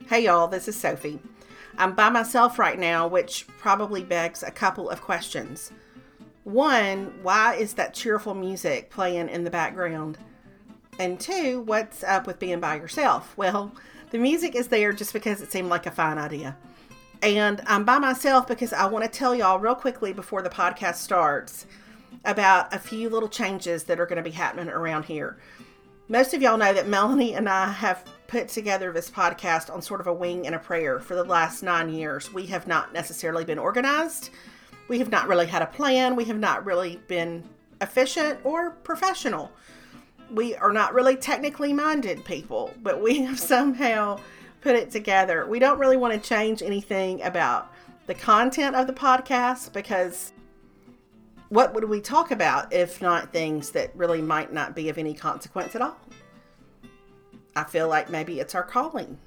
Hey y'all, this is Sophie. I'm by myself right now, which probably begs a couple of questions. One, why is that cheerful music playing in the background? And two, what's up with being by yourself? Well, the music is there just because it seemed like a fine idea. And I'm by myself because I want to tell y'all real quickly before the podcast starts about a few little changes that are going to be happening around here. Most of y'all know that Melanie and I have put together this podcast on sort of a wing and a prayer for the last 9 years. We have not necessarily been organized. We have not really had a plan. We have not really been efficient or professional. We are not really technically minded people, but we have somehow put it together. We don't really want to change anything about the content of the podcast because what would we talk about if not things that really might not be of any consequence at all? I feel like maybe it's our calling.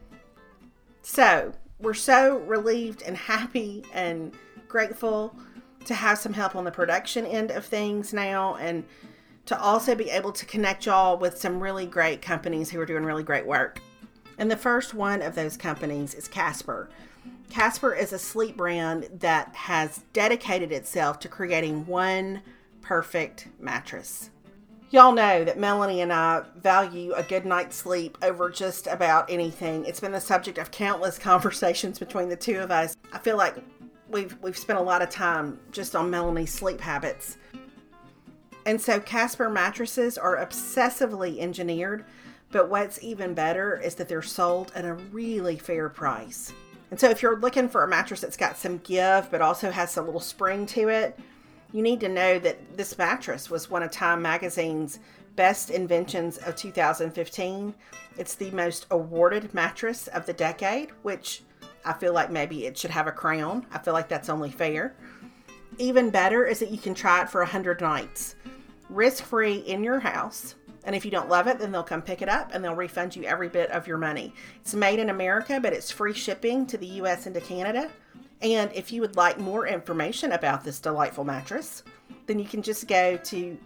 So we're so relieved and happy and grateful to have some help on the production end of things now, and to also be able to connect y'all with some really great companies who are doing really great work. And the first one of those companies is Casper. Casper is a sleep brand that has dedicated itself to creating one perfect mattress. Y'all know that Melanie and I value a good night's sleep over just about anything. It's been the subject of countless conversations between the two of us. I feel like we've spent a lot of time just on Melanie's sleep habits. And so Casper mattresses are obsessively engineered, but what's even better is that they're sold at a really fair price. And so if you're looking for a mattress that's got some give, but also has a little spring to it, you need to know that this mattress was one of Time Magazine's best inventions of 2015. It's the most awarded mattress of the decade, which I feel like maybe it should have a crown. I feel like that's only fair. Even better is that you can try it for 100 nights, risk-free in your house. And if you don't love it, then they'll come pick it up and they'll refund you every bit of your money. It's made in America, but it's free shipping to the US and to Canada. And if you would like more information about this delightful mattress, then you can just go to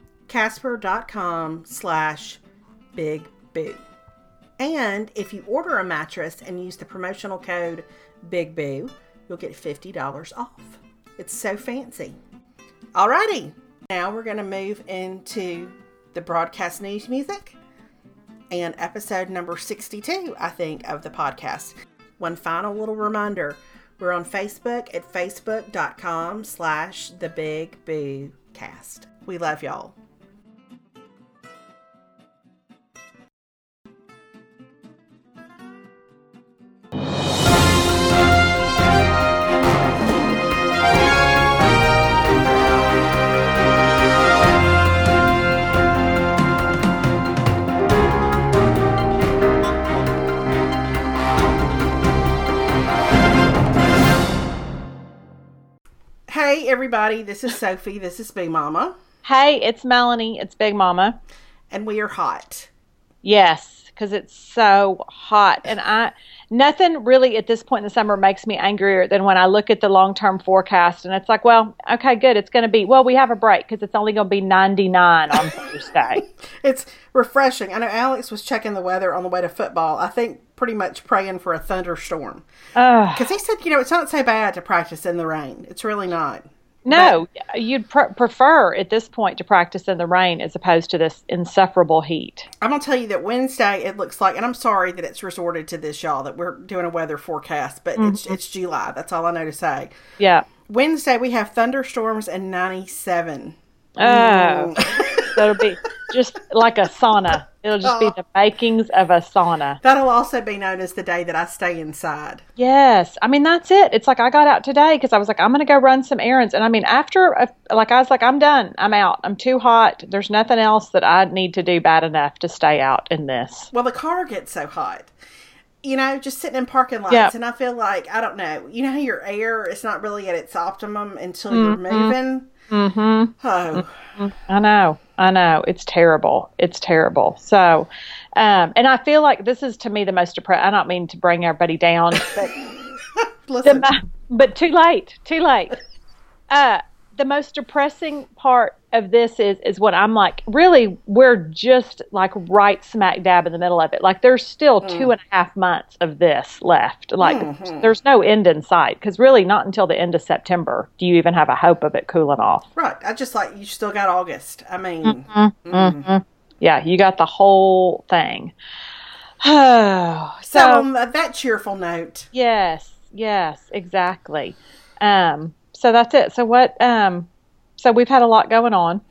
casper.com/bigboo. And if you order a mattress and use the promotional code BIGBOO, you'll get $50 off. It's so fancy. Alrighty, now we're going to move into the broadcast news music and episode number 62, I think, of the podcast. One final little reminder, we're on Facebook at facebook.com/thebigboocast. We love y'all. Hey everybody, this is Sophie, this is Big Mama. Hey, it's Melanie, it's Big Mama. And we are hot. Yes, because it's so hot. And nothing really at this point in the summer makes me angrier than when I look at the long-term forecast and it's like, well, okay, good. It's going to be, we have a break because it's only going to be 99 on Thursday. It's refreshing. I know Alex was checking the weather on the way to football. I think pretty much praying for a thunderstorm. Because he said, it's not so bad to practice in the rain. It's really not. No, you'd prefer at this point to practice in the rain as opposed to this insufferable heat. I'm going to tell you that Wednesday it looks like, and I'm sorry that it's resorted to this, y'all, that we're doing a weather forecast, but it's July. That's all I know to say. Yeah. Wednesday we have thunderstorms and 97. Oh, so it'll be just like a sauna. It'll just be the makings of a sauna. That'll also be known as the day that I stay inside. Yes. I mean, that's it. It's like I got out today because I was like, I'm going to go run some errands. And I mean, I was like, I'm done. I'm out. I'm too hot. There's nothing else that I need to do bad enough to stay out in this. Well, the car gets so hot. Just sitting in parking lots. And I feel like, I don't know, how your air is not really at its optimum until you're moving. Mm-hmm. Oh. I know. It's terrible. So, and I feel like this is to me the most depressing. I don't mean to bring everybody down, but Listen. But too late. The most depressing part of this is what I'm like, really, we're just like right smack dab in the middle of it. Like there's still 2.5 months of this left. Like there's no end in sight, because really not until the end of September do you even have a hope of it cooling off. Right. I just like, you still got August. I mean, yeah, you got the whole thing. So on that cheerful note. Yes, exactly. So that's it. So what, so we've had a lot going on.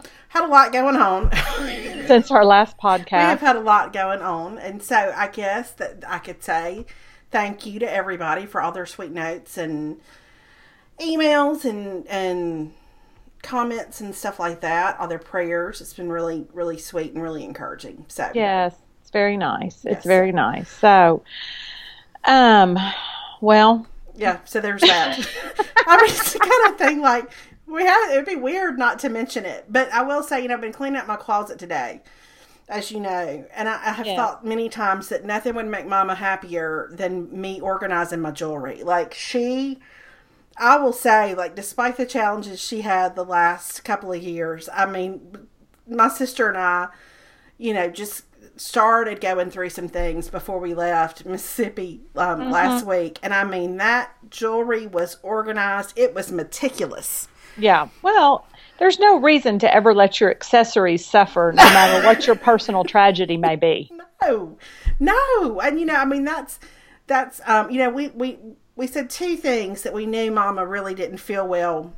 Since our last podcast. We have had a lot going on. And so I guess that I could say thank you to everybody for all their sweet notes and emails and comments and stuff like that. All their prayers. It's been really, really sweet and really encouraging. So yes, it's very nice. Yes. It's very nice. So, well. Yeah, so there's that. I mean, it's the kind of thing like, it'd be weird not to mention it. But I will say, I've been cleaning up my closet today, as you know. And I have thought many times that nothing would make Mama happier than me organizing my jewelry. Like, I will say, like, despite the challenges she had the last couple of years, I mean, my sister and I, just started going through some things before we left Mississippi last week. And I mean, that jewelry was organized. It was meticulous. Yeah. Well, there's no reason to ever let your accessories suffer, no matter what your personal tragedy may be. No. And, I mean, that's we said two things that we knew Mama really didn't feel well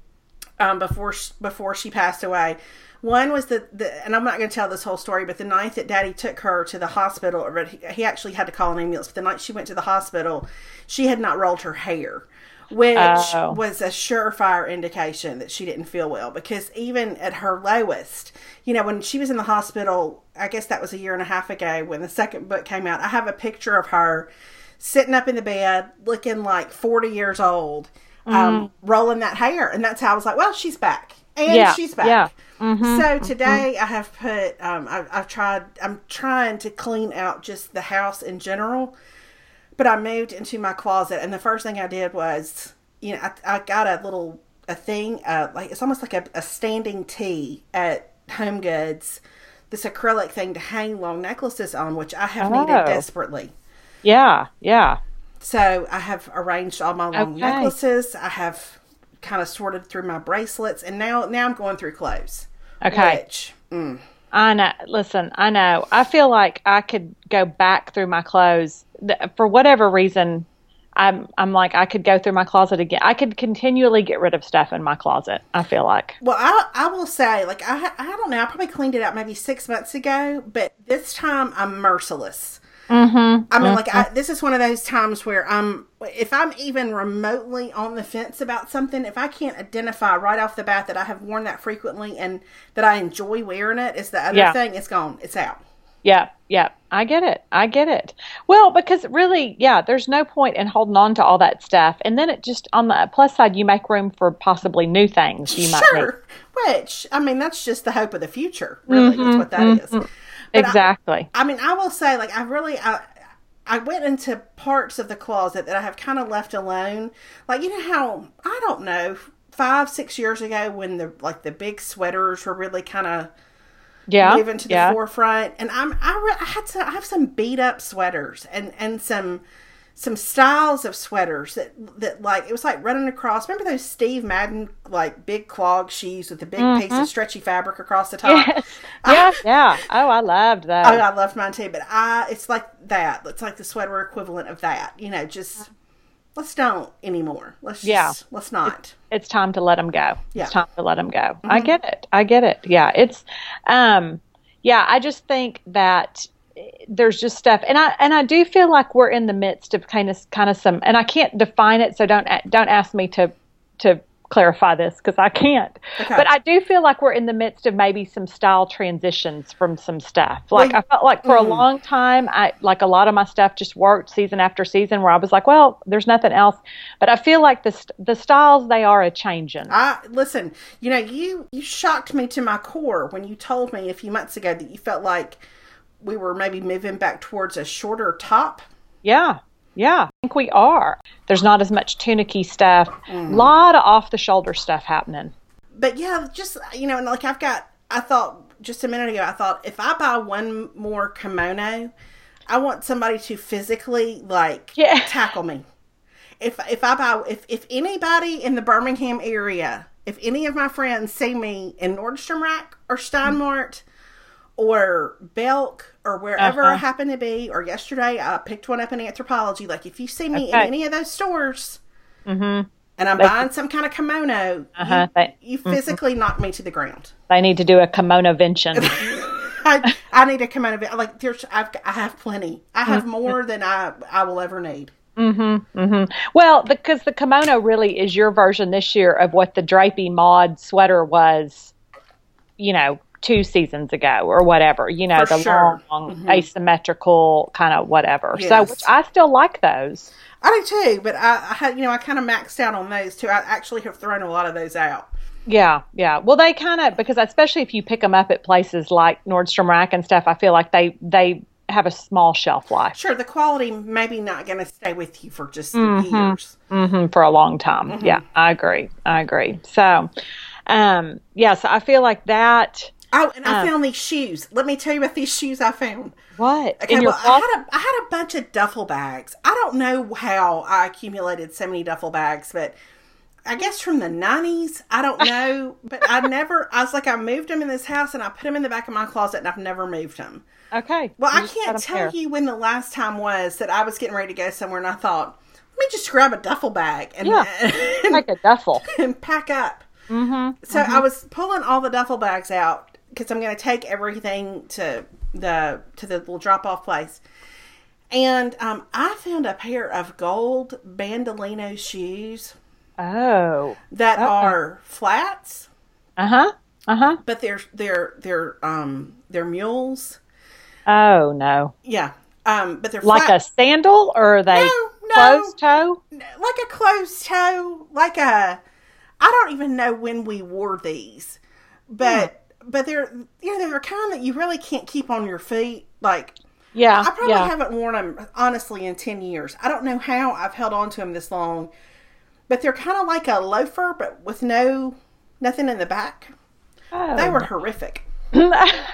before she passed away. One was and I'm not going to tell this whole story, but the night that Daddy took her to the hospital, or he actually had to call an ambulance, but the night she went to the hospital, she had not rolled her hair, which was a surefire indication that she didn't feel well, because even at her lowest, when she was in the hospital, I guess that was 1.5 years ago when the second book came out, I have a picture of her sitting up in the bed looking like 40 years old, rolling that hair. And that's how I was like, well, she's back. And she's back. Yeah. So today I have put, I'm trying to clean out just the house in general, but I moved into my closet, and the first thing I did was, I got a thing, like, it's almost like a standing T at Home Goods, this acrylic thing to hang long necklaces on, which I have needed desperately. Yeah. So I have arranged all my long necklaces. I have kind of sorted through my bracelets, and now I'm going through clothes. Okay. I know. Listen, I know. I feel like I could go back through my clothes for whatever reason. I'm like, I could go through my closet again. I could continually get rid of stuff in my closet, I feel like. Well, I will say, like, I don't know. I probably cleaned it out maybe 6 months ago, but this time I'm merciless. I mean, like, this is one of those times where if I'm even remotely on the fence about something, if I can't identify right off the bat that I have worn that frequently and that I enjoy wearing it, is the other thing. It's gone. It's out. Yeah. I get it. Well, because really, there's no point in holding on to all that stuff. And then it just, on the plus side, you make room for possibly new things you might need. Which, I mean, that's just the hope of the future. Really, that's what that is. But exactly. I mean, I will say, like, I went into parts of the closet that I have kind of left alone. Like, how, I don't know, 5-6 years ago when the big sweaters were really kind of moving to the forefront. And I have some beat up sweaters and some styles of sweaters that like, it was like running across. Remember those Steve Madden, like, big clog shoes with the big piece of stretchy fabric across the top? Yes. Yeah. Oh, I loved that. Oh, I loved mine too. But it's like that. It's like the sweater equivalent of that. Just let's don't anymore. Let's not. It's time to let them go. Yeah. It's time to let them go. I get it. Yeah. It's, I just think that there's just stuff, and I do feel like we're in the midst of kind of some, and I can't define it, so don't ask me to clarify this, because I can't. Okay. But I do feel like we're in the midst of maybe some style transitions from some stuff. Like, I felt like for a long time, a lot of my stuff just worked season after season, where I was like, well, there's nothing else. But I feel like the styles, they are a changing. Listen, you shocked me to my core when you told me a few months ago that you felt like we were maybe moving back towards a shorter top. Yeah, I think we are. There's not as much tunicky stuff. A lot of off-the-shoulder stuff happening. But yeah, just, and like I thought just a minute ago, I thought if I buy one more kimono, I want somebody to physically tackle me. If anybody in the Birmingham area, if any of my friends see me in Nordstrom Rack or Steinmart or Belk or wherever I happen to be, or yesterday I picked one up in Anthropologie. Like if you see me in any of those stores and I'm buying some kind of kimono, you physically knock me to the ground. They need to do a kimono-vention. I need a kimono. Like I have plenty. I have more than I will ever need. Well, because the kimono really is your version this year of what the drapey mod sweater was, 2 seasons ago or whatever, long asymmetrical kind of whatever. Yes. So, which I still like those. I do too, but I kind of maxed out on those too. I actually have thrown a lot of those out. Yeah. Well, they kind of, because especially if you pick them up at places like Nordstrom Rack and stuff, I feel like they have a small shelf life. Sure, the quality maybe not going to stay with you for just years. For a long time. Yeah, I agree. So, so I feel like that. Oh, and I found these shoes. Let me tell you about these shoes I found. What? Okay, I had a bunch of duffel bags. I don't know how I accumulated so many duffel bags, but I guess from the 90s. I don't know, but I moved them in this house and I put them in the back of my closet and I've never moved them. Okay. Well, I can't tell you when the last time was that I was getting ready to go somewhere and I thought, let me just grab a duffel bag and like a duffel and pack up. So I was pulling all the duffel bags out because I'm going to take everything to the little drop off place. And I found a pair of gold Bandolino shoes. Oh. That are flats. But they're mules. Oh no. Yeah. But they're like flat. A sandal, or are they closed toe? Like a closed toe. I don't even know when we wore these. But they're they're kind that you really can't keep on your feet. I probably haven't worn them honestly in 10 years. I don't know how I've held on to them this long. But they're kind of like a loafer, but with nothing in the back. Oh. They were horrific. You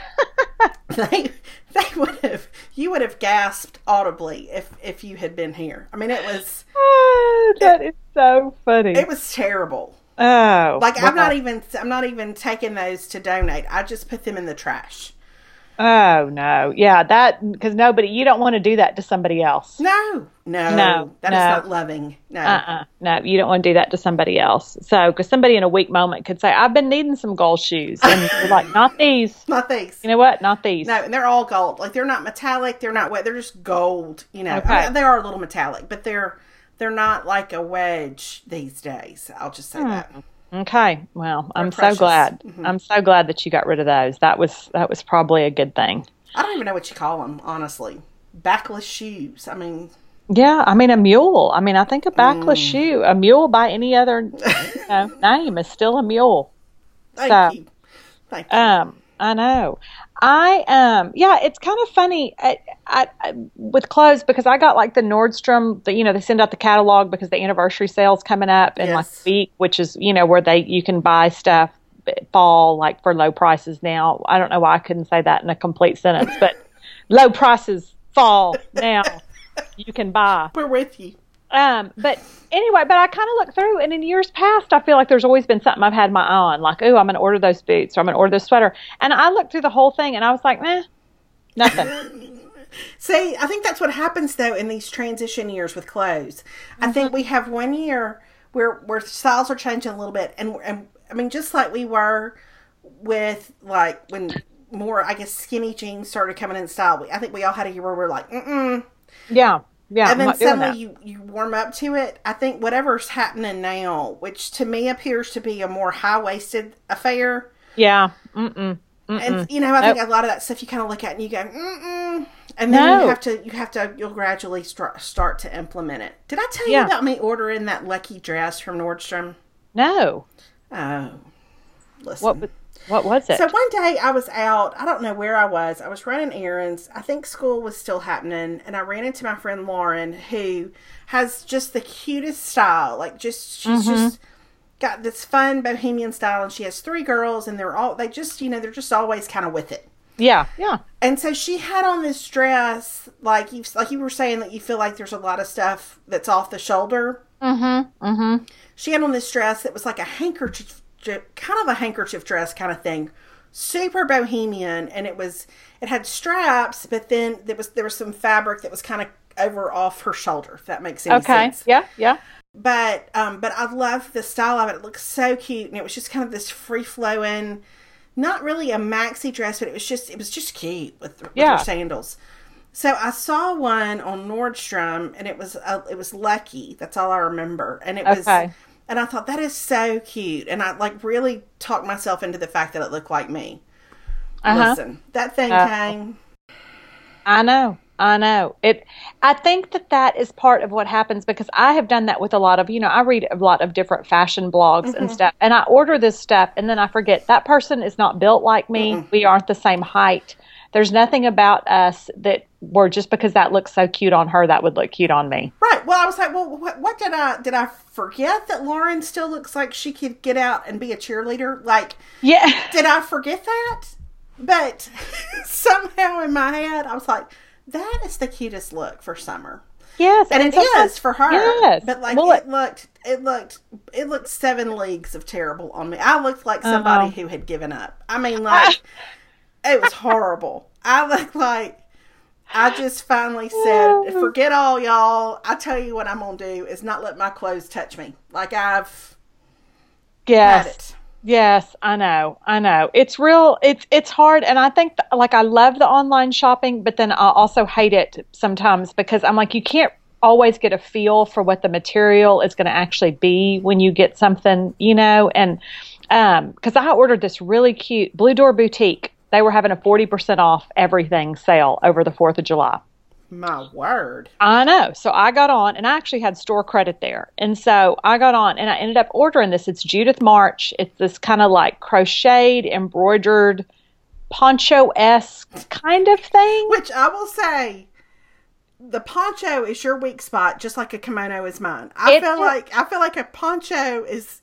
would have gasped audibly if you had been here. I mean, it was. That is so funny. It was terrible. Oh, I'm not even taking those to donate. I just put them in the trash. Oh no, yeah, because you don't want to do that to somebody else. No, that is not loving. No, you don't want to do that to somebody else. So, because somebody in a weak moment could say, "I've been needing some gold shoes," and you're like, "Not these, not these." You know what? Not these. No, and they're all gold. They're not metallic. They're not wet. They're just gold. Okay. I mean, they are a little metallic, but they're not like a wedge these days. I'll just say that. Okay. Well, I'm precious. So glad. I'm so glad that you got rid of those. That was probably a good thing. I don't even know what you call them, honestly. Backless shoes. I mean. Yeah, I mean a mule. I mean, I think a backless shoe, a mule by any other name is still a mule. Thank you. I know. It's kind of funny I with clothes, because I got the Nordstrom, they send out the catalog because the anniversary sale's coming up in a week, which is, where you can buy stuff fall for low prices now. I don't know why I couldn't say that in a complete sentence, but low prices fall now. You can buy. We're with you. But anyway, I kind of look through, and in years past, I feel like there's always been something I've had my eye on, I'm going to order those boots, or I'm going to order this sweater. And I looked through the whole thing, and I was like, nothing. See, I think that's what happens, though, in these transition years with clothes. I think we have 1 year where styles are changing a little bit, and I mean, just like we were with, when more, I guess, skinny jeans started coming in style. I think we all had a year where we were like, Yeah. Yeah, and then suddenly you warm up to it. I think whatever's happening now, which to me appears to be a more high-waisted affair. Yeah. And I think a lot of that stuff you kind of look at and you go, and then you'll gradually start to implement it. Did I tell you about me ordering that lucky dress from Nordstrom? No. Oh, listen. What was it? So one day I was out. I don't know where I was. I was running errands. I think school was still happening. And I ran into my friend Lauren, who has just the cutest style. She's just got this fun bohemian style, and she has 3 girls, and they're just always kind of with it. Yeah, yeah. And so she had on this dress, like you were saying, that you feel like there's a lot of stuff that's off the shoulder. Mm-hmm. Mm-hmm. She had on this dress that was like a handkerchief, kind of a handkerchief dress kind of thing, super bohemian, and it had straps, but then there was some fabric that was kind of over off her shoulder, if that makes any sense. Yeah, yeah. But I love the style of it. It looks so cute, and it was just kind of this free flowing, not really a maxi dress, but it was just cute with her sandals. So I saw one on Nordstrom, and it was Lucky. That's all I remember, and it was, and I thought, that is so cute, and I like really talked myself into the fact that it looked like me. Listen, that thing came. I know. I think that is part of what happens, because I have done that with a lot of, I read a lot of different fashion blogs and stuff, and I order this stuff, and then I forget that person is not built like me. We aren't the same height. There's nothing about us that were just because that looks so cute on her, that would look cute on me. Right. Well, I was like, well, what did I forget that Lauren still looks like she could get out and be a cheerleader? Like, yeah. Did I forget that? But somehow in my head, I was like, that is the cutest look for summer. Yes, and it is for her. Yes, but like it looked 7 leagues of terrible on me. I looked like somebody who had given up. I mean, like it was horrible. I looked like I just finally said, "Forget all y'all. I tell you what I'm gonna do is not let my clothes touch me." Like I've had it. Yes, I know. It's real. It's hard. And I think I love the online shopping, but then I also hate it sometimes, because I'm like, you can't always get a feel for what the material is going to actually be when you get something, and, cause I ordered this really cute Blue Door Boutique. They were having a 40% off everything sale over the 4th of July. My word. I know. So I got on, and I actually had store credit there. And so I got on, and I ended up ordering this. It's Judith March. It's this kind of like crocheted, embroidered, poncho-esque kind of thing. Which I will say, the poncho is your weak spot, just like a kimono is mine. I feel like a poncho is.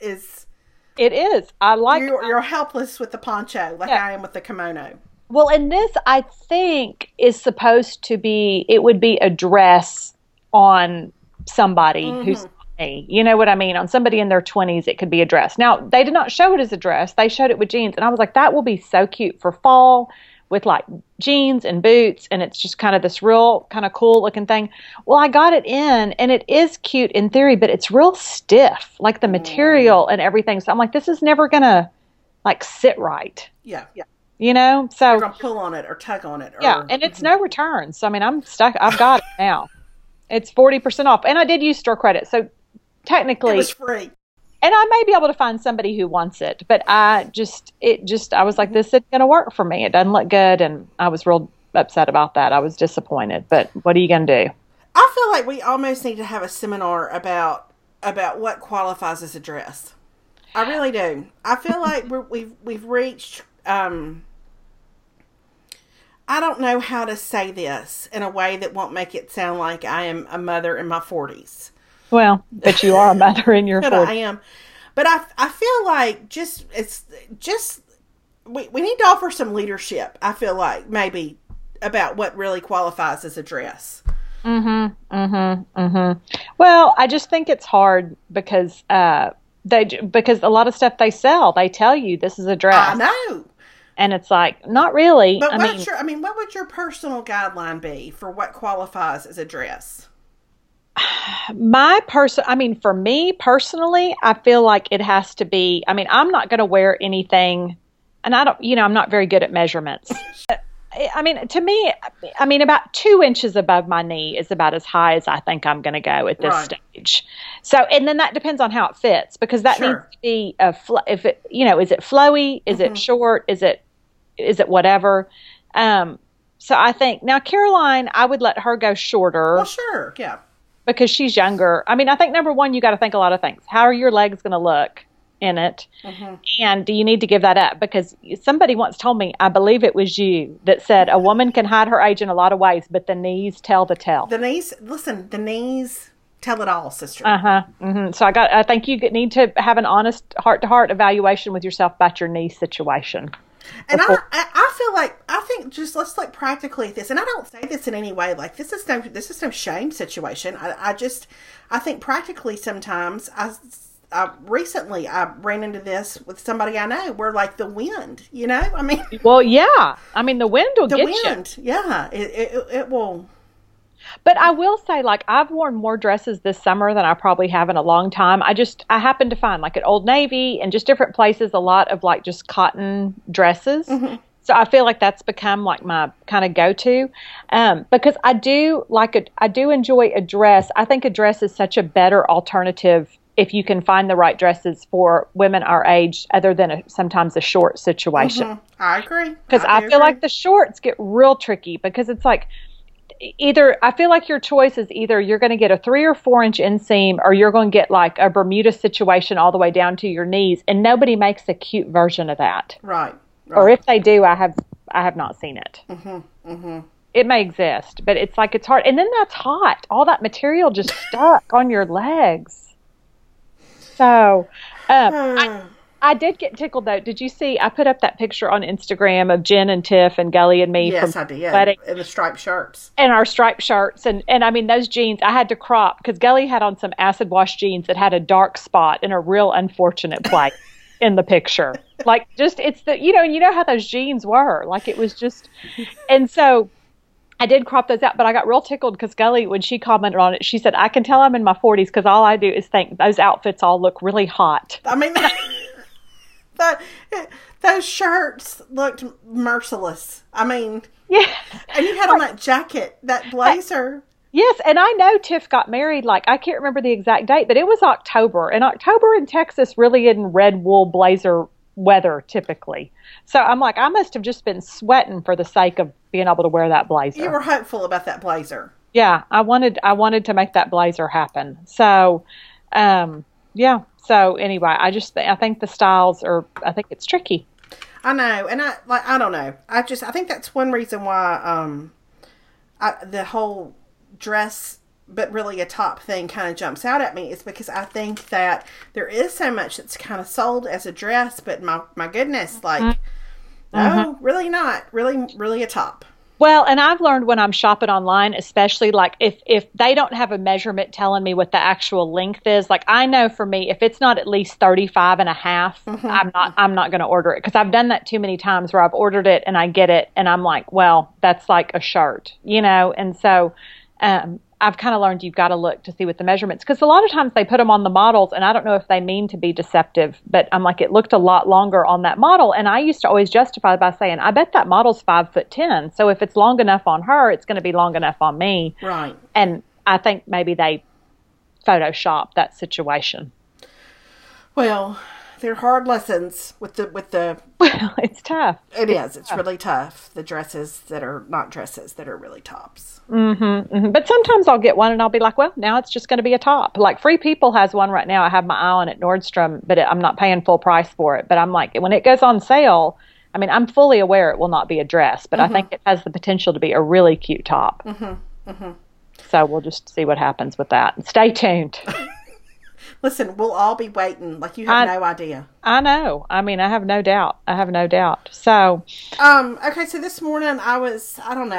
It is. I like. You're helpless with the poncho, like I am with the kimono. Well, and this, I think, is supposed to be, it would be a dress on somebody who's 20. You know what I mean? On somebody in their 20s, it could be a dress. Now, they did not show it as a dress. They showed it with jeans. And I was like, that will be so cute for fall with like jeans and boots. And it's just kind of this real kind of cool looking thing. Well, I got it in, and it is cute in theory, but it's real stiff, like the material and everything. So I'm like, this is never going to like sit right. Yeah. So you're gonna pull on it or tug on it. And it's no returns. So I mean, I'm stuck. I've got it now. It's 40% off, and I did use store credit, so technically it was free. And I may be able to find somebody who wants it, but I was like, this isn't gonna work for me. It doesn't look good, and I was real upset about that. I was disappointed, but what are you gonna do? I feel like we almost need to have a seminar about what qualifies as a dress. I really do. I feel like we've reached. I don't know how to say this in a way that won't make it sound like I am a mother in my 40s. Well, but you are a mother in your 40s. I am. But I feel like we need to offer some leadership, I feel like, maybe, about what really qualifies as a dress. Well, I just think it's hard because because a lot of stuff they sell, they tell you this is a dress. I know. And it's like, not really. But what would your personal guideline be for what qualifies as a dress? For me personally, I feel like it has to be, I'm not going to wear anything, and I'm not very good at measurements. To me, about 2 inches above my knee is about as high as I think I'm going to go at this stage. So, and then that depends on how it fits, because that needs to be is it flowy? Is it short? Is it whatever? So I think now Caroline, I would let her go shorter. Well, sure. Yeah. Because she's younger. I think number one, you got to think a lot of things. How are your legs going to look in it? And do you need to give that up? Because somebody once told me, I believe it was you, that said a woman can hide her age in a lot of ways, but the knees tell the tale. The knees Tell it all, sister. So I think you need to have an honest heart-to-heart evaluation with yourself about your knee situation. And I feel like, I think just let's look practically at this. And I don't say this in any way like this is no shame situation. I think practically sometimes recently I ran into this with somebody I know where like the wind, you know, I mean. Well, yeah. I mean, the wind will get you. The wind, yeah. It will. But I will say, like, I've worn more dresses this summer than I probably have in a long time. I happened to find, like, at Old Navy and just different places, a lot of, like, just cotton dresses. Mm-hmm. So I feel like that's become, like, my kind of go-to. Because I do enjoy a dress. I think a dress is such a better alternative if you can find the right dresses for women our age, other than sometimes a short situation. Mm-hmm. I agree. Because I feel like the shorts get real tricky because it's like, I feel like your choice is either you're going to get a 3 or 4 inch inseam or you're going to get like a Bermuda situation all the way down to your knees, and nobody makes a cute version of that. Right. Or if they do, I have not seen it. Mm-hmm. Mm-hmm. It may exist, but it's like it's hard. And then that's hot. All that material just stuck on your legs. So I did get tickled, though. Did you see, I put up that picture on Instagram of Jen and Tiff and Gully and me. Yes, I did. Yeah, and the striped shirts. And our striped shirts. And I mean, those jeans, I had to crop because Gully had on some acid wash jeans that had a dark spot in a real unfortunate place in the picture. Like, just, it's the, you know how those jeans were. Like, it was just, and so I did crop those out, but I got real tickled because Gully, when she commented on it, she said, I can tell I'm in my 40s because all I do is think those outfits all look really hot. I mean, those shirts looked merciless. I mean, yeah. And you had on that jacket, that blazer. Yes, and I know Tiff got married, like, I can't remember the exact date, but it was October. And October in Texas really isn't red wool blazer weather typically. So I'm like, I must have just been sweating for the sake of being able to wear that blazer. You were hopeful about that blazer. Yeah, I wanted to make that blazer happen. So, yeah. So anyway, I think the styles I think it's tricky. I know. And I don't know. I think that's one reason why, the whole dress, but really a top thing kind of jumps out at me is because I think that there is so much that's kind of sold as a dress, but my goodness, like, no, really not. Really a top. Well, and I've learned when I'm shopping online, especially like if they don't have a measurement telling me what the actual length is, like I know for me, if it's not at least 35 and a half, I'm not going to order it because I've done that too many times where I've ordered it and I get it and I'm like, well, that's like a shirt, and so I've kind of learned you've got to look to see what the measurements, because a lot of times they put them on the models and I don't know if they mean to be deceptive, but I'm like, it looked a lot longer on that model. And I used to always justify by saying, I bet that model's 5'10". So if it's long enough on her, it's going to be long enough on me. Right. And I think maybe they Photoshop that situation. Well, they're hard lessons with the. Well, it's tough. It is. It's really tough. The dresses that are not dresses that are really tops. Mm-hmm, mm-hmm. But sometimes I'll get one and I'll be like, well, now it's just going to be a top. Like Free People has one right now. I have my eye on it at Nordstrom, but I'm not paying full price for it. But I'm like, when it goes on sale, I mean, I'm fully aware it will not be a dress, but I think it has the potential to be a really cute top. Mm-hmm, mm-hmm. So we'll just see what happens with that. Stay tuned. Listen, we'll all be waiting. Like, you have no idea. I know. I mean, I have no doubt. So, okay. So this morning I was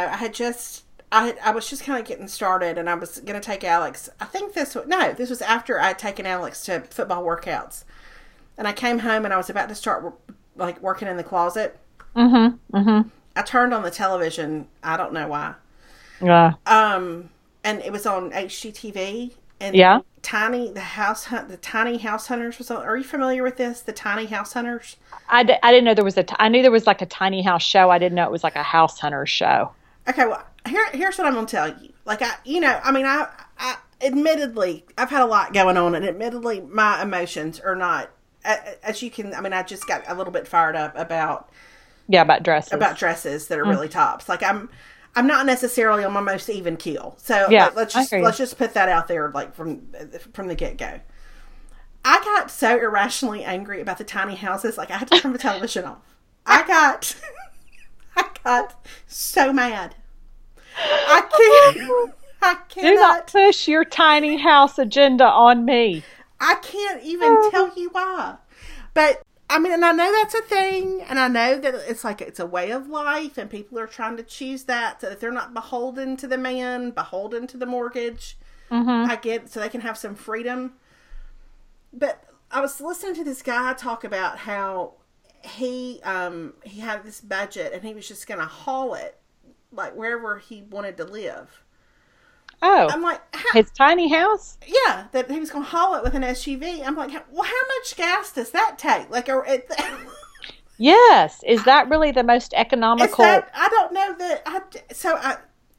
just kind of getting started and I was going to take Alex. I think this was after I had taken Alex to football workouts, and I came home and I was about to start like working in the closet. Mm-hmm. Mm-hmm. I turned on the television. I don't know why. Yeah. And it was on HGTV. And yeah. The Tiny House Hunters was on. Are you familiar with this? The Tiny House Hunters? I didn't know there was I knew there was like a tiny house show. I didn't know it was like a house hunter show. Okay, well, here's what I'm going to tell you. Like, I admittedly, I've had a lot going on, and admittedly, my emotions are not, as you can, I just got a little bit fired up about dresses. About dresses that are really tops. Like, I'm not necessarily on my most even keel. So yeah, let's just put that out there, like from the get-go. I got so irrationally angry about the tiny houses, like I had to turn the television off. I got so mad. I I Do not cannot. push your tiny house agenda on me. I can't even tell you why. But I mean, and I know that's a thing, and I know that it's like it's a way of life, and people are trying to choose that so that they're not beholden to the man, beholden to the mortgage. I get so they can have some freedom. But I was listening to this guy talk about how he had this budget and he was just going to haul it like wherever he wanted to live. Oh, I'm like, his tiny house? yeah, that he was going to haul it with an SUV. I'm like, well, how much gas does that take? Like, Yes. Is that really the most economical? I don't know that.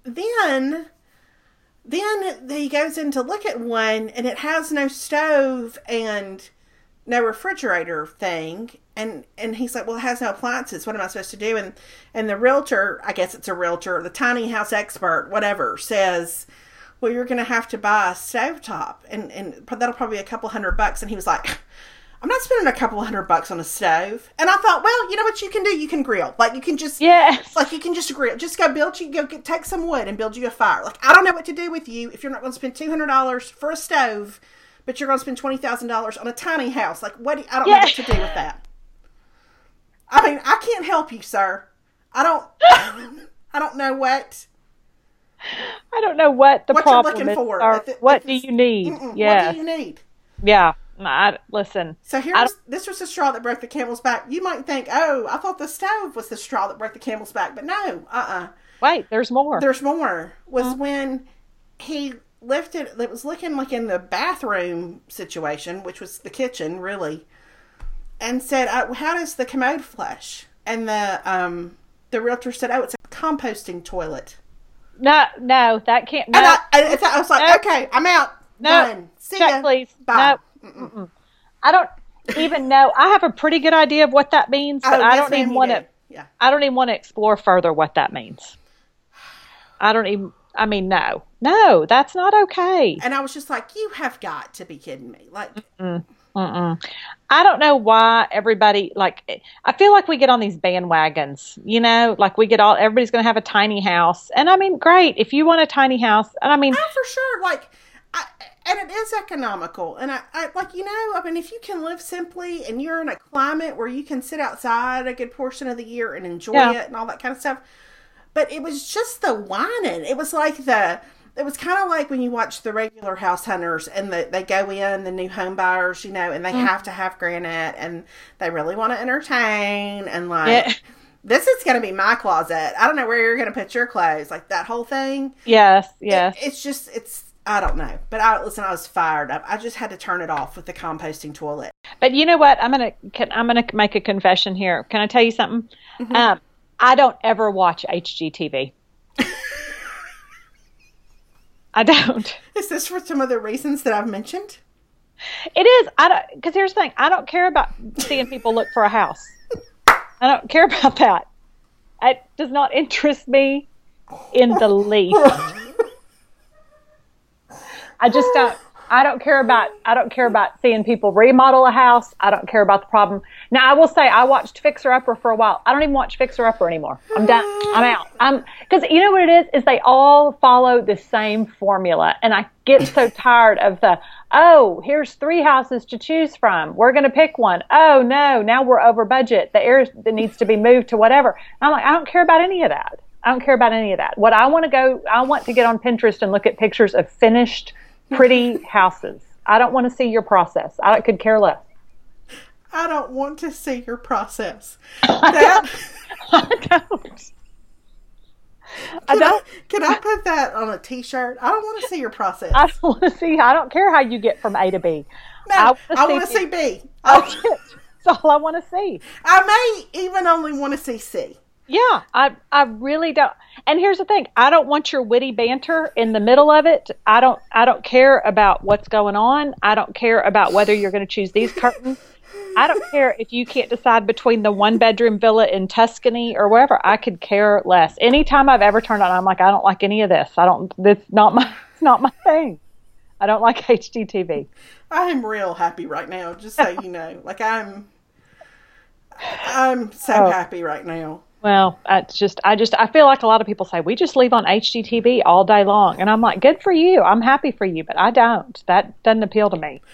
Then he goes in to look at one, and it has no stove and no refrigerator thing. And he's like, well, it has no appliances. What am I supposed to do? And the realtor, I guess it's a realtor, the tiny house expert, whatever, says, well, you're going to have to buy a stovetop. And that'll probably be $200. And he was like, I'm not spending $200 on a stove. And I thought, well, you know what you can do? You can grill. Like, you can just, Yes. like, you can just grill. Just take some wood and build you a fire. Like, I don't know what to do with you if you're not going to spend $200 for a stove, but you're going to spend $20,000 on a tiny house. Like, I don't know what to do with that. I mean, I can't help you, sir. I don't know what. I don't know what the problem you're looking is. for. Or what do you need? Yeah. What do you need? Yeah. Listen. So this was the straw that broke the camel's back. You might think, oh, I thought the stove was the straw that broke the camel's back. But no, Wait, there's more. There's more. Was when he lifted, it was looking like in the bathroom situation, which was the kitchen, really, and said, how does the commode flush? And the realtor said, oh, it's a composting toilet. No, that can't. No. And I was like, okay, I'm out. No. Done. See Check, ya. please. Bye. No. I don't even know. I have a pretty good idea of what that means, but I don't even want to. Yeah. I don't even want to explore further what that means. No, that's not okay. And I was just like, you have got to be kidding me. Like, I don't know why everybody, like, I feel like we get on these bandwagons, like everybody's going to have a tiny house. And I mean, great. If you want a tiny house, and I mean, for sure. Like, and it is economical. And I mean, if you can live simply and you're in a climate where you can sit outside a good portion of the year and enjoy it and all that kind of stuff. But it was just the whining. It was like it was kind of like when you watch the regular house hunters and they go in, the new home buyers, and they have to have granite and they really want to entertain and this is going to be my closet. I don't know where you're going to put your clothes. Like that whole thing. Yes. I don't know. But I was fired up. I just had to turn it off with the composting toilet. But you know what? I'm gonna make a confession here. Can I tell you something? Mm-hmm. I don't ever watch HGTV. I don't. Is this for some of the reasons that I've mentioned? It is. Because here's the thing. I don't care about seeing people look for a house. I don't care about that. It does not interest me in the least. I just don't. I don't care about seeing people remodel a house. I don't care about the problem. Now, I will say I watched Fixer Upper for a while. I don't even watch Fixer Upper anymore. I'm done. I'm out. Because you know what it is they all follow the same formula. And I get so tired of here's 3 houses to choose from. We're going to pick one. Oh, no, now we're over budget. The air that needs to be moved to whatever. And I'm like, I don't care about any of that. What I want to get on Pinterest and look at pictures of finished pretty houses. I don't want to see your process. I could care less. I don't want to see your process. I don't. Can I put that on a t-shirt? I don't want to see your process. I don't want to see. I don't care how you get from A to B. No, I want to see B. That's all I want to see. I may even only want to see C. Yeah, I really don't. And here's the thing. I don't want your witty banter in the middle of it. I don't care about what's going on. I don't care about whether you're going to choose these curtains. I don't care if you can't decide between the 1-bedroom villa in Tuscany or wherever. I could care less. Anytime I've ever turned on, I'm like, I don't like any of this. It's not my thing. I don't like HGTV. I am real happy right now, just so you know. Like I'm so happy right now. Well, I feel like a lot of people say we just leave on HGTV all day long, and I'm like, good for you. I'm happy for you, but I don't. That doesn't appeal to me.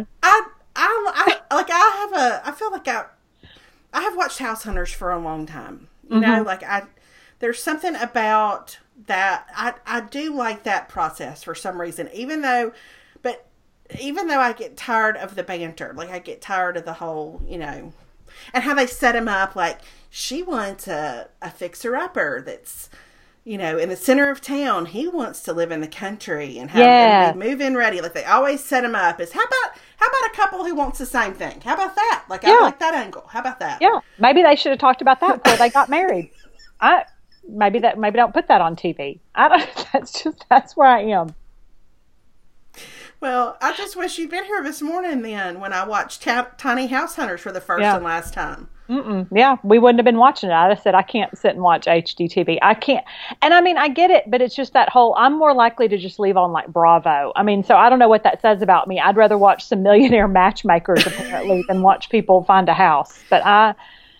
I feel like I have watched House Hunters for a long time. You know, like there's something about that. I do like that process for some reason, even though I get tired of the banter, like I get tired of the whole, you know, and how they set him up, like she wants a fixer-upper that's, you know, in the center of town. He wants to live in the country and have and be move-in ready. Like they always set him up as, how about a couple who wants the same thing? How about that? Like I like that angle. How about that? Yeah, maybe they should have talked about that before they got married. Maybe don't put that on TV. That's where I am. Well, I just wish you'd been here this morning then when I watched Tiny House Hunters for the first and last time. Yeah, we wouldn't have been watching it. I said, I can't sit and watch HGTV. I can't. And I mean, I get it, but it's just that whole, I'm more likely to just leave on like Bravo. I mean, so I don't know what that says about me. I'd rather watch some millionaire matchmakers apparently than watch people find a house. But I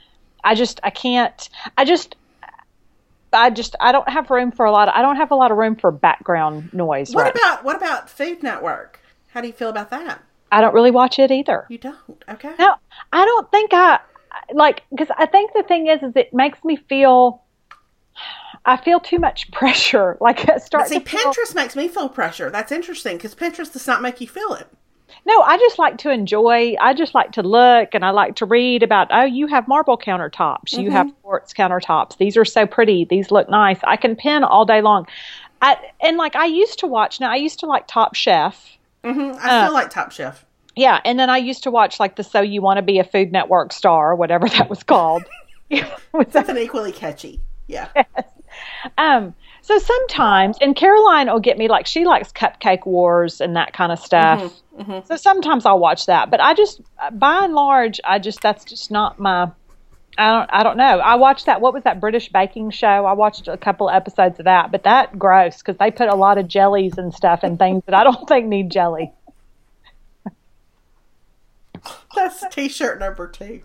don't have room for I don't have a lot of room for background noise. What about Food Network? How do you feel about that? I don't really watch it either. You don't? Okay. No, I don't think because I think the thing is it makes me I feel too much pressure. Like I start to Pinterest makes me feel pressure. That's interesting because Pinterest does not make you feel it. No, I just like to enjoy. I just like to look and I like to read about, oh, you have marble countertops. You have quartz countertops. These are so pretty. These look nice. I can pin all day long. I used to like Top Chef. I still like Top Chef. Yeah, and then I used to watch like the So You Want to Be a Food Network Star, whatever that was called. Something equally catchy. Yeah. Yes. So sometimes, and Caroline will get me, like she likes Cupcake Wars and that kind of stuff. So sometimes I'll watch that, but by and large, that's just not my. I don't know. I watched that. What was that British baking show? I watched a couple of episodes of that, but that gross because they put a lot of jellies and stuff and things that I don't think need jelly. That's T-shirt number 2.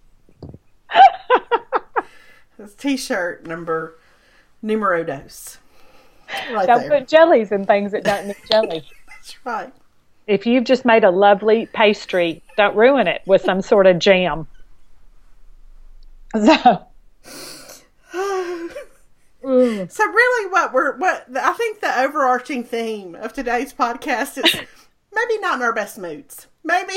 That's T-shirt numero dos. Right Don't put jellies in things that don't need jelly. That's right. If you've just made a lovely pastry, don't ruin it with some sort of jam. So really what I think the overarching theme of today's podcast is maybe not in our best moods. Maybe